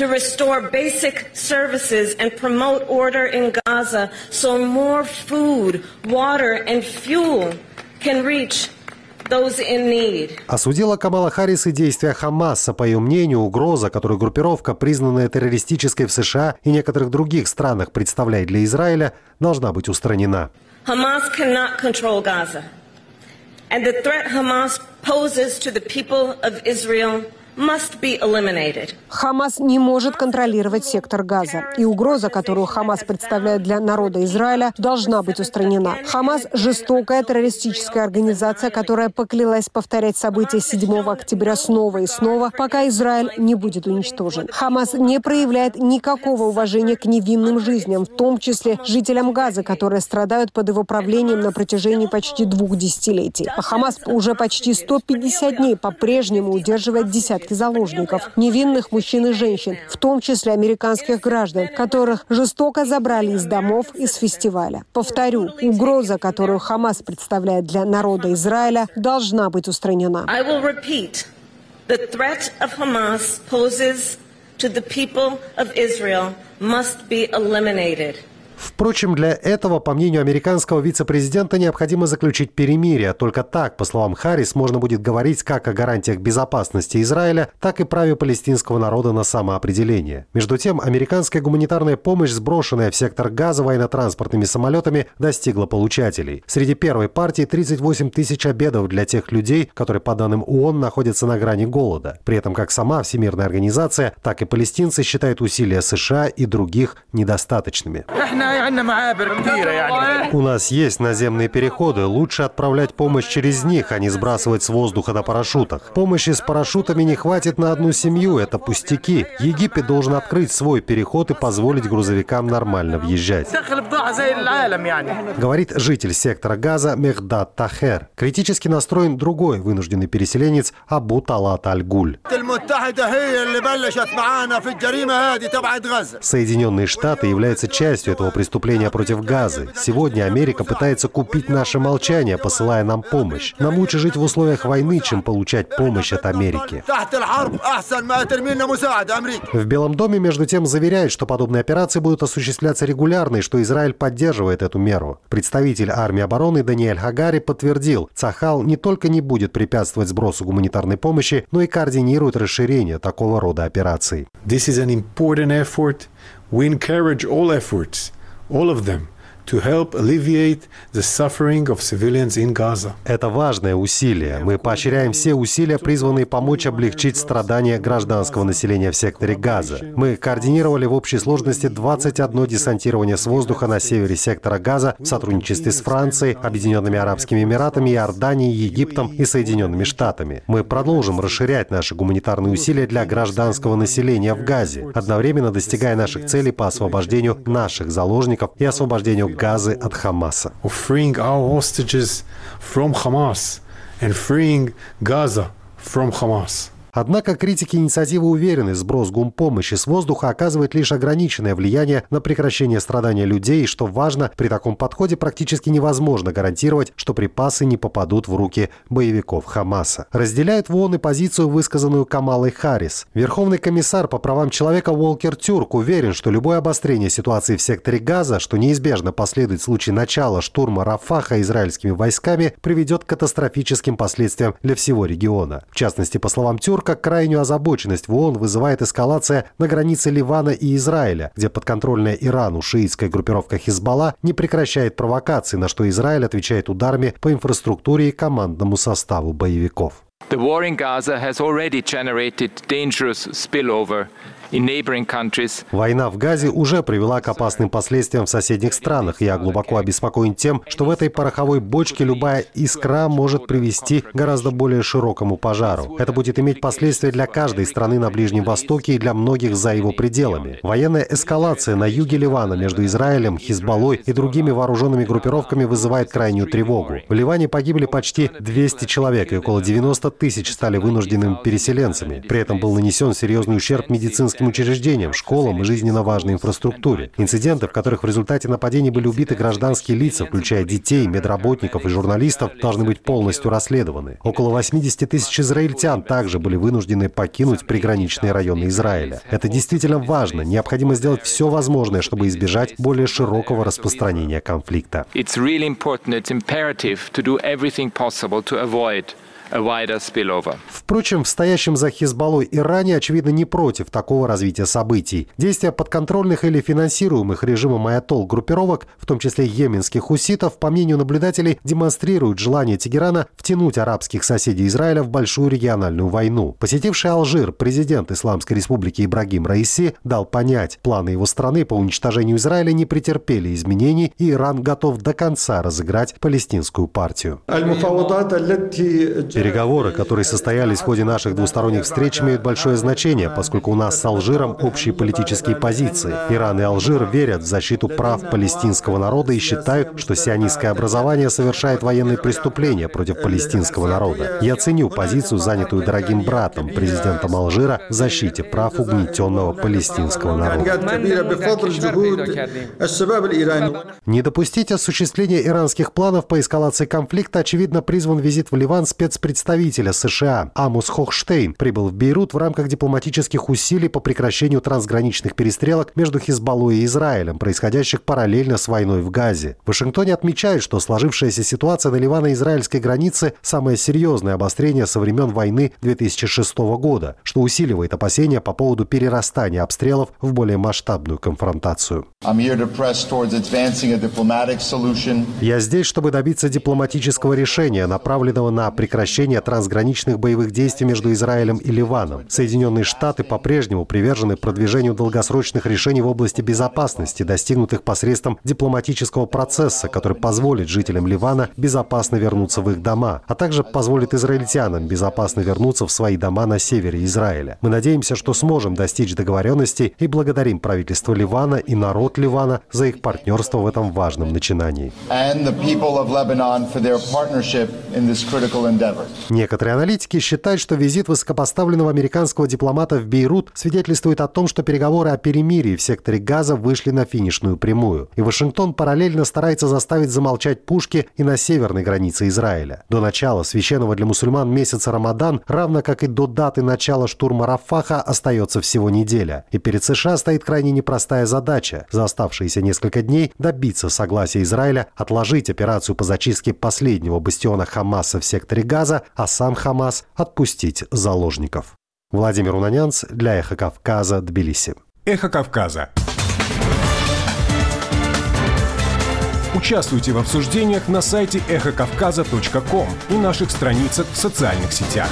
Осудила Камала Харрис и действия Хамаса. По ее мнению, угроза, которую группировка, признанная террористической в США и некоторых других странах, представляет для Израиля, должна быть устранена. Hamas cannot control Gaza. And the threat Hamas poses to the people of Israel must be eliminated. Хамас не может контролировать сектор Газа, и угроза, которую Хамас представляет для народа Израиля, должна быть устранена. Хамас – жестокая террористическая организация, которая поклялась повторять события седьмого октября снова и снова, пока Израиль не будет уничтожен. Хамас не проявляет никакого уважения к невинным жизням, в том числе жителям Газа, которые страдают под его правлением на протяжении почти двух десятилетий. А Хамас уже почти сто пятьдесят дней по-прежнему удерживает десятки заложников, невинных мужчин и женщин, в том числе американских граждан, которых жестоко забрали из домов и с фестиваля. Повторю, угроза, которую Хамас представляет для народа Израиля, должна быть устранена. I will repeat, the threat of Hamas poses to the people of Israel must be eliminated. Впрочем, для этого, по мнению американского вице-президента, необходимо заключить перемирие. Только так, по словам Харрис, можно будет говорить как о гарантиях безопасности Израиля, так и праве палестинского народа на самоопределение. Между тем, американская гуманитарная помощь, сброшенная в сектор Газа военно-транспортными самолетами, достигла получателей. Среди первой партии тридцать восемь тысяч обедов для тех людей, которые, по данным ООН, находятся на грани голода. При этом как сама Всемирная организация, так и палестинцы считают усилия США и других недостаточными. У нас есть наземные переходы. Лучше отправлять помощь через них, а не сбрасывать с воздуха на парашютах. Помощи с парашютами не хватит на одну семью. Это пустяки. Египет должен открыть свой переход и позволить грузовикам нормально въезжать. Говорит житель сектора Газа Мехдад Тахер. Критически настроен другой вынужденный переселенец Абу Талат Аль-Гуль. Соединенные Штаты являются частью этого преступления против Газы. Сегодня Америка пытается купить наше молчание, посылая нам помощь. Нам лучше жить в условиях войны, чем получать помощь от Америки. В Белом доме, между тем, заверяют, что подобные операции будут осуществляться регулярно и что Израиль поддерживает эту меру. Представитель армии обороны Даниэль Хагари подтвердил, Цахал не только не будет препятствовать сбросу гуманитарной помощи, но и координирует расширение такого рода операций. This is an important effort. We encourage all efforts, all of them, to help alleviate the suffering of civilians in Gaza. Это важное усилие. Мы поощряем все усилия, призванные помочь облегчить страдания гражданского населения в секторе Газа. Мы координировали в общей сложности двадцать одно десантирование с воздуха на севере сектора Газа в сотрудничестве с Францией, Объединенными Арабскими Эмиратами, Иорданией, Египтом и Соединенными Штатами. Мы продолжим расширять наши гуманитарные усилия для гражданского населения в Газе, одновременно достигая наших целей по освобождению наших заложников и освобождению Газы от Хамаса. Of freeing our hostages from Hamas and freeing Gaza from Hamas. Однако критики инициативы уверены, сброс гумпомощи с воздуха оказывает лишь ограниченное влияние на прекращение страдания людей, и, что важно, при таком подходе практически невозможно гарантировать, что припасы не попадут в руки боевиков Хамаса. Разделяет в ООН и позицию, высказанную Камалой Харрис. Верховный комиссар по правам человека Волкер Тюрк уверен, что любое обострение ситуации в секторе Газа, что неизбежно последует в случае начала штурма Рафаха израильскими войсками, приведет к катастрофическим последствиям для всего региона. В частности, по словам Тюрка, как крайнюю озабоченность в ООН вызывает эскалация на границе Ливана и Израиля, где подконтрольная Ирану шиитская группировка Хизбалла не прекращает провокаций, на что Израиль отвечает ударами по инфраструктуре и командному составу боевиков. The war in Gaza has already generated dangerous spillover in neighboring countries. Война в Газе уже привела к опасным последствиям в соседних странах. Я глубоко обеспокоен тем, что в этой пороховой бочке любая искра может привести к гораздо более широкому пожару. Это будет иметь последствия для каждой страны на Ближнем Востоке и для многих за его пределами. Военная эскалация на юге Ливана между Израилем, Хизбаллой и другими вооруженными группировками вызывает крайнюю тревогу. В Ливане погибли почти двести человек, и около девяноста тысяч стали вынужденными переселенцами. При этом был нанесен серьезный ущерб медицинским учреждениям, школам и жизненно важной инфраструктуре. Инциденты, в которых в результате нападений были убиты гражданские лица, включая детей, медработников и журналистов, должны быть полностью расследованы. Около восьмидесяти тысяч израильтян также были вынуждены покинуть приграничные районы Израиля. Это действительно важно. Необходимо сделать все возможное, чтобы избежать более широкого распространения конфликта. Впрочем, в стоящем за Хизбаллой Иране, очевидно, не против такого развития событий. Действия подконтрольных или финансируемых режимом аятолл группировок, в том числе йеменских хуситов, по мнению наблюдателей, демонстрируют желание Тегерана втянуть арабских соседей Израиля в большую региональную войну. Посетивший Алжир президент Исламской Республики Ибрагим Раиси дал понять, планы его страны по уничтожению Израиля не претерпели изменений, и Иран готов до конца разыграть палестинскую партию. Переговоры, которые состоялись в ходе наших двусторонних встреч, имеют большое значение, поскольку у нас с Алжиром общие политические позиции. Иран и Алжир верят в защиту прав палестинского народа и считают, что сионистское образование совершает военные преступления против палестинского народа. Я ценю позицию, занятую дорогим братом, президентом Алжира, в защите прав угнетенного палестинского народа. Не допустить осуществления иранских планов по эскалации конфликта, очевидно, призван визит в Ливан спецпредставителя США Амус Хохштейн прибыл в Бейрут в рамках дипломатических усилий по прекращению трансграничных перестрелок между Хизбаллой и Израилем, происходящих параллельно с войной в Газе. В Вашингтоне отмечают, что сложившаяся ситуация на ливано-израильской границе – самое серьезное обострение со времен войны две тысячи шестого года, что усиливает опасения по поводу перерастания обстрелов в более масштабную конфронтацию. Я здесь, чтобы добиться дипломатического решения, направленного на прекращение трансграничных боевых действий между Израилем и Ливаном. Соединенные Штаты по-прежнему привержены продвижению долгосрочных решений в области безопасности, достигнутых посредством дипломатического процесса, который позволит жителям Ливана безопасно вернуться в их дома, а также позволит израильтянам безопасно вернуться в свои дома на севере Израиля. Мы надеемся, что сможем достичь договоренности, и благодарим правительство Ливана и народ Ливана за их партнерство в этом важном начинании. And the people of Lebanon for their partnership in this critical endeavor. Некоторые аналитики считают, что визит высокопоставленного американского дипломата в Бейрут свидетельствует о том, что переговоры о перемирии в секторе Газа вышли на финишную прямую. И Вашингтон параллельно старается заставить замолчать пушки и на северной границе Израиля. До начала священного для мусульман месяца Рамадан, равно как и до даты начала штурма Рафаха, остается всего неделя. И перед США стоит крайне непростая задача – за оставшиеся несколько дней добиться согласия Израиля отложить операцию по зачистке последнего бастиона Хамаса в секторе Газа, а сам Хамас отпустить заложников. Владимир Унанянц для «Эхо Кавказа», Тбилиси. «Эхо Кавказа». Участвуйте в обсуждениях на сайте эхо кавказа точка ком и наших страницах в социальных сетях.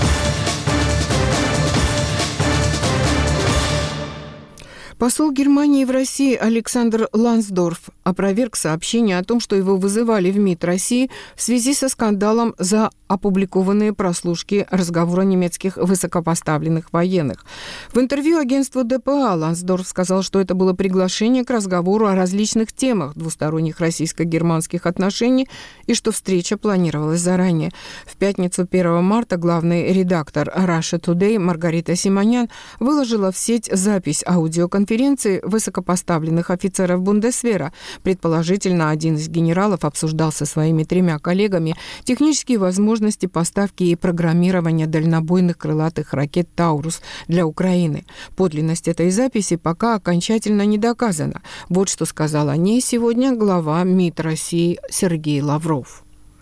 Посол Германии в России Александр Лансдорф опроверг сообщение о том, что его вызывали в МИД России в связи со скандалом за опубликованные прослушки разговора немецких высокопоставленных военных. В интервью агентству ДПА Лансдорф сказал, что это было приглашение к разговору о различных темах двусторонних российско-германских отношений и что встреча планировалась заранее. В пятницу первого марта главный редактор Russia Today Маргарита Симонян выложила в сеть запись аудиоконференции конференции высокопоставленных офицеров Бундесвера. Предположительно, один из генералов обсуждал со своими тремя коллегами технические возможности поставки и программирования дальнобойных крылатых ракет «Таурус» для Украины. Подлинность этой записи пока окончательно не доказана. Вот что сказал о ней сегодня глава МИД России Сергей Лавров.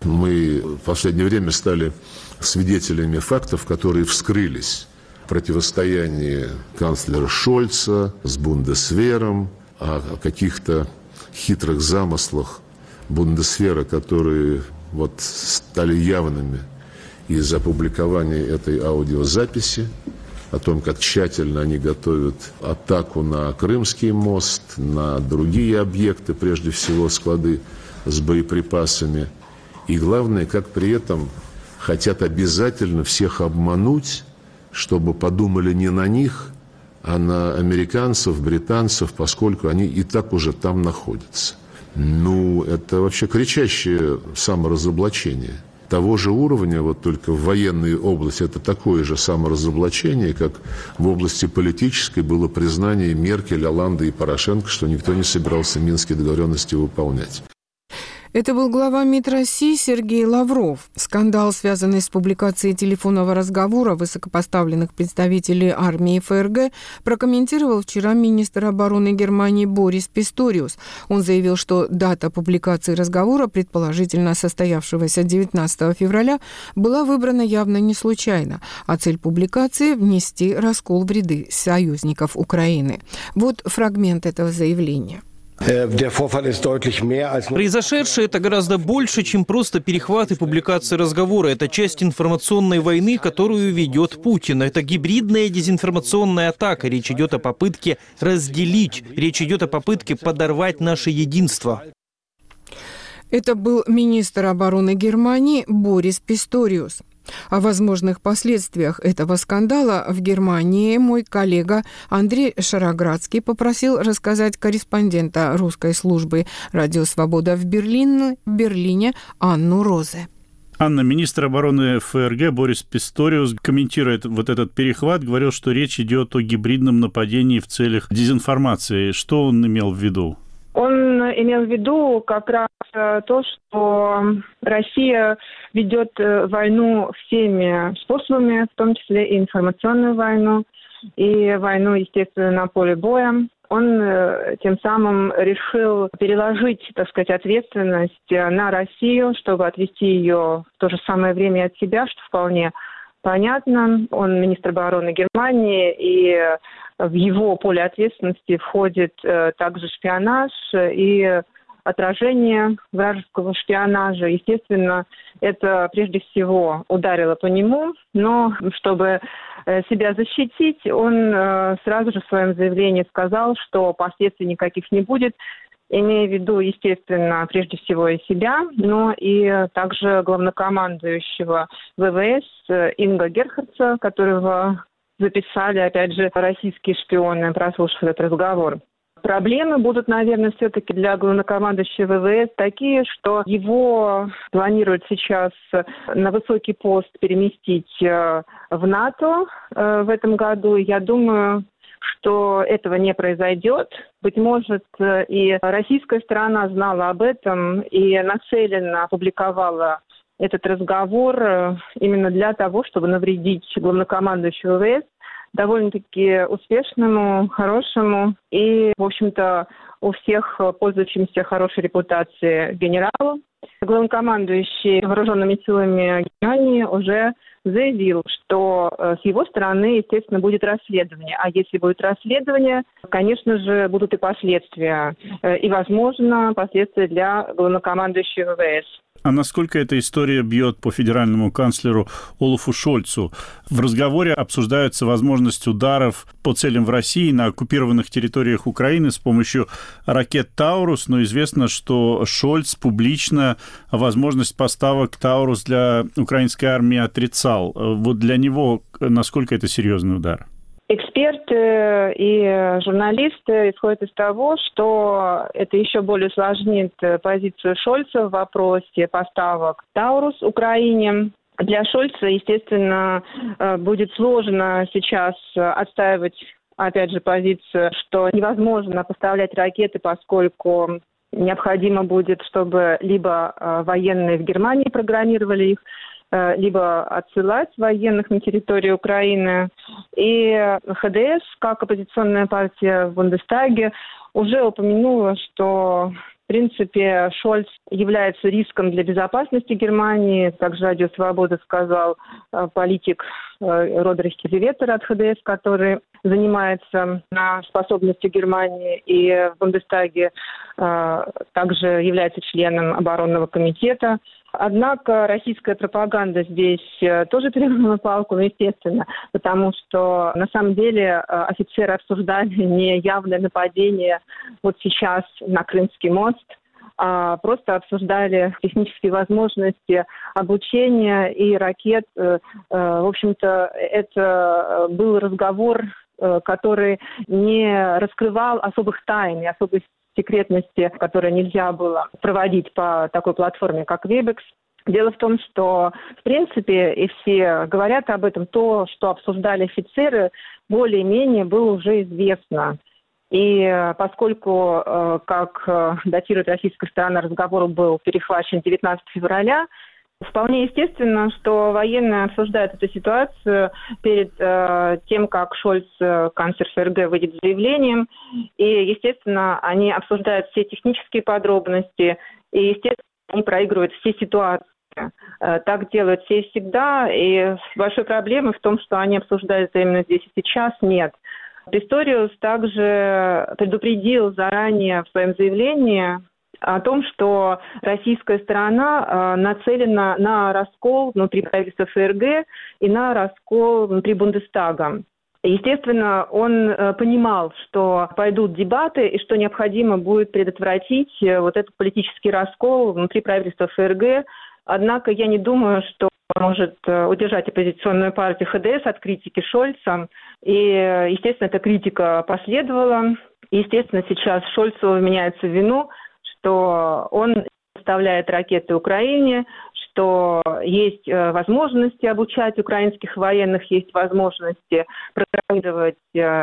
Мы в последнее время стали свидетелями фактов, которые вскрылись. Противостояние канцлера Шольца с Бундесвером, о каких-то хитрых замыслах Бундесвера, которые вот стали явными из опубликования этой аудиозаписи, о том, как тщательно они готовят атаку на Крымский мост, на другие объекты, прежде всего склады с боеприпасами. И главное, как при этом хотят обязательно всех обмануть, чтобы подумали не на них, а на американцев, британцев, поскольку они и так уже там находятся. Ну, это вообще кричащее саморазоблачение. Того же уровня, вот только в военной области, это такое же саморазоблачение, как в области политической было признание Меркель, Олланды и Порошенко, что никто не собирался Минские договоренности выполнять. Это был глава МИД России Сергей Лавров. Скандал, связанный с публикацией телефонного разговора высокопоставленных представителей армии ФРГ, прокомментировал вчера министр обороны Германии Борис Писториус. Он заявил, что дата публикации разговора, предположительно состоявшегося девятнадцатого февраля, была выбрана явно не случайно, а цель публикации – внести раскол в ряды союзников Украины. Вот фрагмент этого заявления. Произошедшее – это гораздо больше, чем просто перехват и публикация разговора. Это часть информационной войны, которую ведет Путин. Это гибридная дезинформационная атака. Речь идет о попытке разделить. Речь идет о попытке подорвать наше единство. Это был министр обороны Германии Борис Писториус. О возможных последствиях этого скандала в Германии мой коллега Андрей Шароградский попросил рассказать корреспондента русской службы «Радио Свобода» в Берлине, в Берлине Анну Розе. Анна, министр обороны ФРГ Борис Писториус комментирует вот этот перехват, говорил, что речь идет о гибридном нападении в целях дезинформации. Что он имел в виду? Он имел в виду как раз то, что Россия ведет войну всеми способами, в том числе и информационную войну, и войну, естественно, на поле боя. Он тем самым решил переложить, так сказать, ответственность на Россию, чтобы отвести ее в то же самое время от себя, что вполне понятно. Он министр обороны Германии, и в его поле ответственности входит э, также шпионаж и отражение вражеского шпионажа. Естественно, это прежде всего ударило по нему, но чтобы э, себя защитить, он э, сразу же в своем заявлении сказал, что последствий никаких не будет, имея в виду, естественно, прежде всего и себя, но и также главнокомандующего ВВС Инга Герхардса, которого записали, опять же, российские шпионы, прослушав этот разговор. Проблемы будут, наверное, все-таки для главнокомандующего ВВС такие, что его планируют сейчас на высокий пост переместить в НАТО в этом году. Я думаю, что этого не произойдет. Быть может, и российская сторона знала об этом и нацеленно опубликовала этот разговор именно для того, чтобы навредить главнокомандующему ВВС, довольно-таки успешному, хорошему и, в общем-то, у всех пользующимся хорошей репутацией генералу. Главнокомандующий вооруженными силами Германии уже заявил, что с его стороны, естественно, будет расследование. А если будет расследование, конечно же, будут и последствия. И, возможно, последствия для главнокомандующего ВВС. А насколько эта история бьет по федеральному канцлеру Олафу Шольцу? В разговоре обсуждается возможность ударов по целям в России на оккупированных территориях Украины с помощью ракет «Таурус», но известно, что Шольц публично возможность поставок «Таурус» для украинской армии отрицал. Вот для него насколько это серьезный удар? Эксперты и журналисты исходят из того, что это еще более усложнит позицию Шольца в вопросе поставок «Таурус» Украине. Для Шольца, естественно, будет сложно сейчас отстаивать, опять же, позицию, что невозможно поставлять ракеты, поскольку необходимо будет, чтобы либо военные в Германии программировали их, либо отсылать военных на территорию Украины. И ХДС, как оппозиционная партия в Бундестаге, уже упомянула, что, в принципе, Шольц является риском для безопасности Германии. Также Радио Свобода сказал политик Родерих Кизеветер от ХДС, который занимается на способностью Германии и в Бундестаге также является членом оборонного комитета. Однако российская пропаганда здесь тоже перегнула палку, ну, естественно, потому что на самом деле офицеры обсуждали не явное нападение вот сейчас на Крымский мост, а просто обсуждали технические возможности обучения и ракет. В общем-то, это был разговор, который не раскрывал особых тайн и особых секретности, которые нельзя было проводить по такой платформе, как Вебекс. Дело в том, что, в принципе, и все говорят об этом, то, что обсуждали офицеры, более-менее было уже известно. И поскольку, как датирует российская сторона, разговор был перехвачен девятнадцатого февраля, вполне естественно, что военные обсуждают эту ситуацию перед э, тем, как Шольц, канцлер ФРГ, выйдет с заявлением. И, естественно, они обсуждают все технические подробности. И, естественно, они проигрывают все ситуации. Э, так делают все и всегда. И большой проблемы в том, что они обсуждают это именно здесь и сейчас, нет. Писториус также предупредил заранее в своем заявлении о том, что российская сторона э, нацелена на раскол внутри правительства ФРГ и на раскол внутри Бундестага. Естественно, он э, понимал, что пойдут дебаты и что необходимо будет предотвратить э, вот этот политический раскол внутри правительства ФРГ. Однако я не думаю, что может э, удержать оппозиционную партию ХДС от критики Шольца. И, э, естественно, эта критика последовала. И, естественно, сейчас Шольцу вменяется в вину, что он поставляет ракеты Украине, что есть возможности обучать украинских военных, есть возможности программировать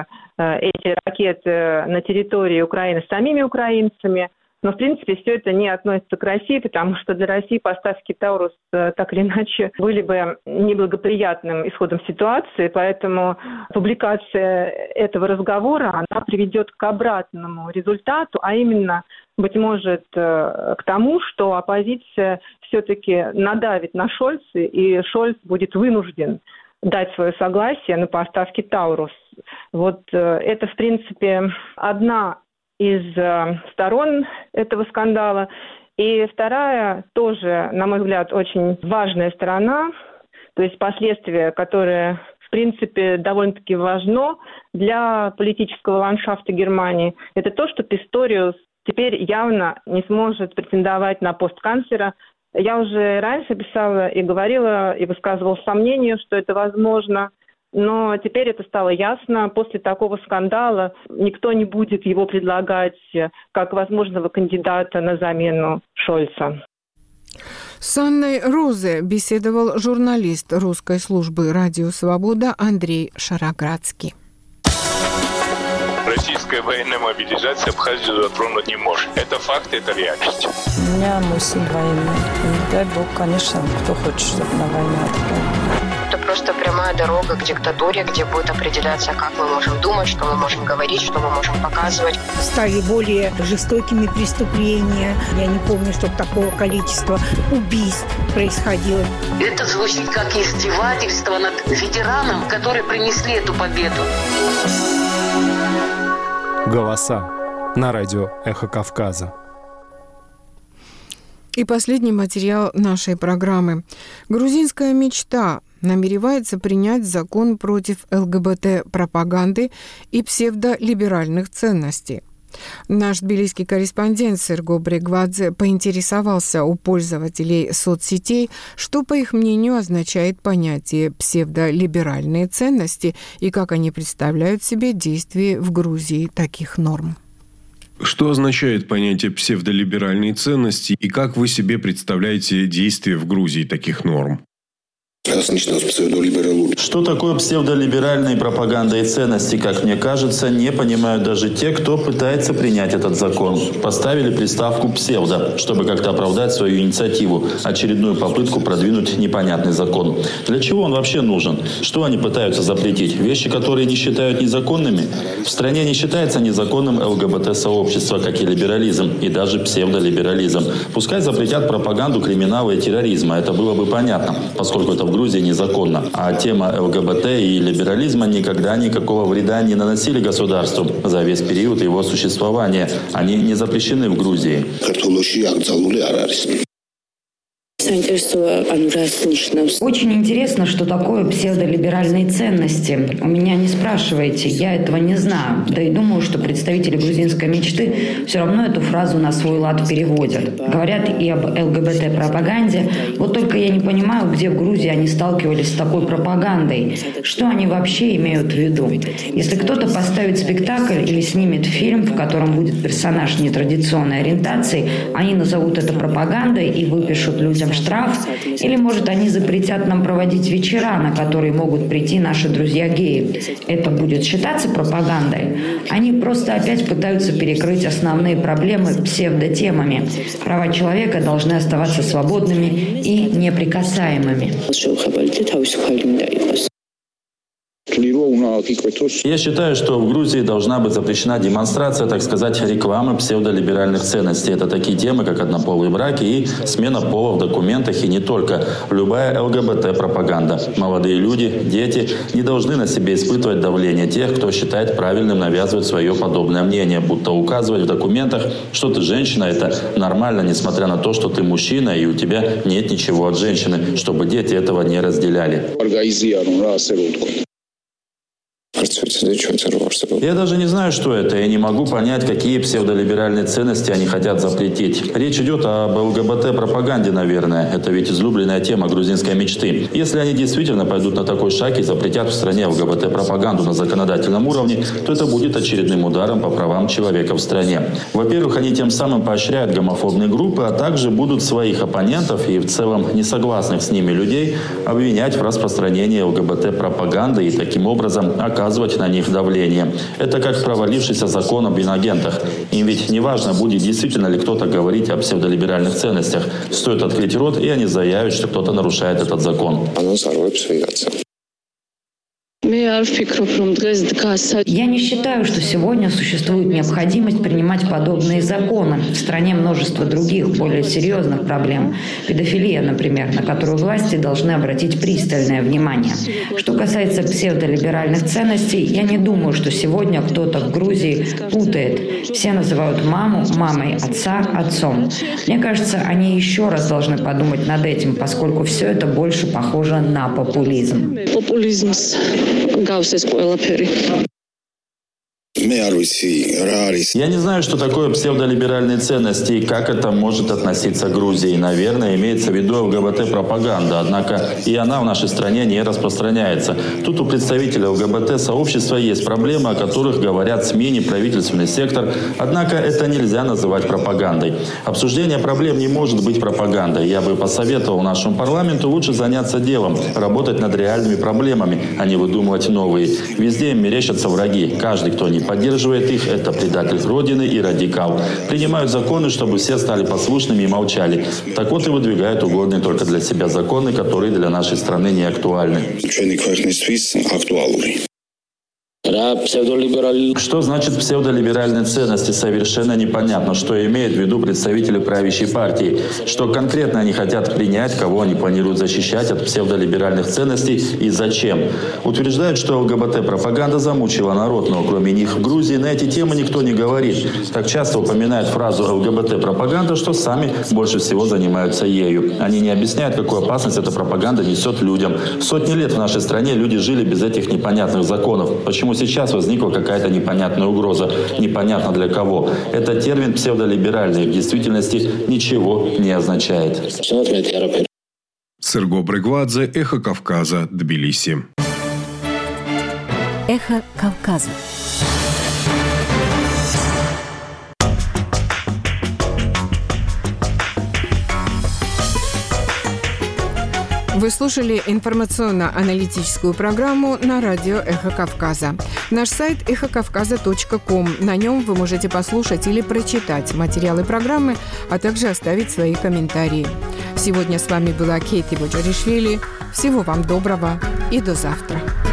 эти ракеты на территории Украины самими украинцами. Но, в принципе, все это не относится к России, потому что для России поставки «Таурус» так или иначе были бы неблагоприятным исходом ситуации, поэтому публикация этого разговора, она приведет к обратному результату, а именно, быть может, к тому, что оппозиция все-таки надавит на Шольца, и Шольц будет вынужден дать свое согласие на поставки «Таурус». Вот это, в принципе, одна из сторон этого скандала. И вторая, тоже, на мой взгляд, очень важная сторона, то есть последствия, которые, в принципе, довольно-таки важно для политического ландшафта Германии, это то, что Писториус теперь явно не сможет претендовать на пост канцлера. Я уже раньше писала и говорила, и высказывала сомнение, что это возможно. Но теперь это стало ясно. После такого скандала никто не будет его предлагать как возможного кандидата на замену Шольца. С Анной Розе беседовал журналист русской службы «Радио Свобода» Андрей Шароградский. Российская военная мобилизация Абхазию затронуть не может. Это факт, это реальность. У меня мой сын военный. И дай бог, конечно, кто хочет, чтобы на войну отправили. Это просто прямая дорога к диктатуре, где будет определяться, как мы можем думать, что мы можем говорить, что мы можем показывать. Стали более жестокими преступления. Я не помню, чтобы такого количества убийств происходило. Это звучит как издевательство над ветераном, которые принесли эту победу. Голоса на радио «Эхо Кавказа». И последний материал нашей программы. Грузинская мечта намеревается принять закон против ЛГБТ-пропаганды и псевдолиберальных ценностей. Наш тбилисский корреспондент Серго Брегвадзе поинтересовался у пользователей соцсетей, что, по их мнению, означает понятие «псевдолиберальные ценности» и как они представляют себе действие в Грузии таких норм. Что означает понятие псевдолиберальные ценности и как вы себе представляете действия в Грузии таких норм? Что такое псевдолиберальные пропаганда и ценности, как мне кажется, не понимают даже те, кто пытается принять этот закон. Поставили приставку «псевдо», чтобы как-то оправдать свою инициативу, очередную попытку продвинуть непонятный закон. Для чего он вообще нужен? Что они пытаются запретить? Вещи, которые не считают незаконными? В стране не считается незаконным ЛГБТ-сообщество, как и либерализм, и даже псевдолиберализм. Пускай запретят пропаганду криминала и терроризма, это было бы понятно, поскольку это в Грузии незаконно. А тема ЛГБТ и либерализма никогда никакого вреда не наносили государству за весь период его существования. Они не запрещены в Грузии. Очень интересно, что такое псевдолиберальные ценности. У меня не спрашивайте, я этого не знаю. Да и думаю, что представители грузинской мечты все равно эту фразу на свой лад переводят. Говорят и об ЛГБТ-пропаганде. Вот только я не понимаю, где в Грузии они сталкивались с такой пропагандой. Что они вообще имеют в виду? Если кто-то поставит спектакль или снимет фильм, в котором будет персонаж нетрадиционной ориентации, они назовут это пропагандой и выпишут людям штраф, или, может, они запретят нам проводить вечера, на которые могут прийти наши друзья-геи. Это будет считаться пропагандой? Они просто опять пытаются перекрыть основные проблемы псевдотемами. Права человека должны оставаться свободными и неприкасаемыми. Я считаю, что в Грузии должна быть запрещена демонстрация, так сказать, рекламы псевдолиберальных ценностей. Это такие темы, как однополые браки и смена пола в документах, и не только. Любая ЛГБТ-пропаганда. Молодые люди, дети не должны на себе испытывать давление тех, кто считает правильным навязывать свое подобное мнение, будто указывать в документах, что ты женщина, это нормально, несмотря на то, что ты мужчина, и у тебя нет ничего от женщины, чтобы дети этого не разделяли. Я даже не знаю, что это. Я не могу понять, какие псевдолиберальные ценности они хотят запретить. Речь идет об ЛГБТ-пропаганде, наверное. Это ведь излюбленная тема грузинской мечты. Если они действительно пойдут на такой шаг и запретят в стране ЛГБТ-пропаганду на законодательном уровне, то это будет очередным ударом по правам человека в стране. Во-первых, они тем самым поощряют гомофобные группы, а также будут своих оппонентов и в целом несогласных с ними людей обвинять в распространении ЛГБТ-пропаганды и таким образом оказывать на них давление. Это как провалившийся закон об инагентах. Им ведь не важно, будет действительно ли кто-то говорить о псевдолиберальных ценностях. Стоит открыть рот, и они заявят, что кто-то нарушает этот закон. Я не считаю, что сегодня существует необходимость принимать подобные законы. В стране множество других, более серьезных проблем. Педофилия, например, на которую власти должны обратить пристальное внимание. Что касается псевдолиберальных ценностей, я не думаю, что сегодня кто-то в Грузии путает. Все называют маму мамой, отца отцом. Мне кажется, они еще раз должны подумать над этим, поскольку все это больше похоже на популизм. Популизм. Я не знаю, что такое псевдолиберальные ценности и как это может относиться к Грузии. Наверное, имеется в виду ЛГБТ-пропаганда, однако и она в нашей стране не распространяется. Тут у представителей ЛГБТ-сообщества есть проблемы, о которых говорят СМИ, неправительственный сектор, однако это нельзя называть пропагандой. Обсуждение проблем не может быть пропагандой. Я бы посоветовал нашему парламенту лучше заняться делом, работать над реальными проблемами, а не выдумывать новые. Везде им мерещатся враги. Каждый, кто не поддерживает их, это предатель Родины и радикал. Принимают законы, чтобы все стали послушными и молчали. Так вот и выдвигают угодные только для себя законы, которые для нашей страны не актуальны. Что значит псевдолиберальные ценности? Совершенно непонятно, что имеют в виду представители правящей партии. Что конкретно они хотят принять, кого они планируют защищать от псевдолиберальных ценностей и зачем. Утверждают, что ЛГБТ-пропаганда замучила народ, но кроме них в Грузии на эти темы никто не говорит. Так часто упоминают фразу ЛГБТ-пропаганда, что сами больше всего занимаются ею. Они не объясняют, какую опасность эта пропаганда несет людям. Сотни лет в нашей стране люди жили без этих непонятных законов. Почему сейчас возникла какая-то непонятная угроза? Непонятно для кого. Это термин псевдолиберальный в действительности ничего не означает. Серго Брыгвадзе, Эхо Кавказа, Тбилиси. Эхо Кавказа. Вы слушали информационно-аналитическую программу на радио «Эхо Кавказа». Наш сайт эхо кавказа точка ком. На нем вы можете послушать или прочитать материалы программы, а также оставить свои комментарии. Сегодня с вами была Кейти Боджаришвили. Всего вам доброго и до завтра.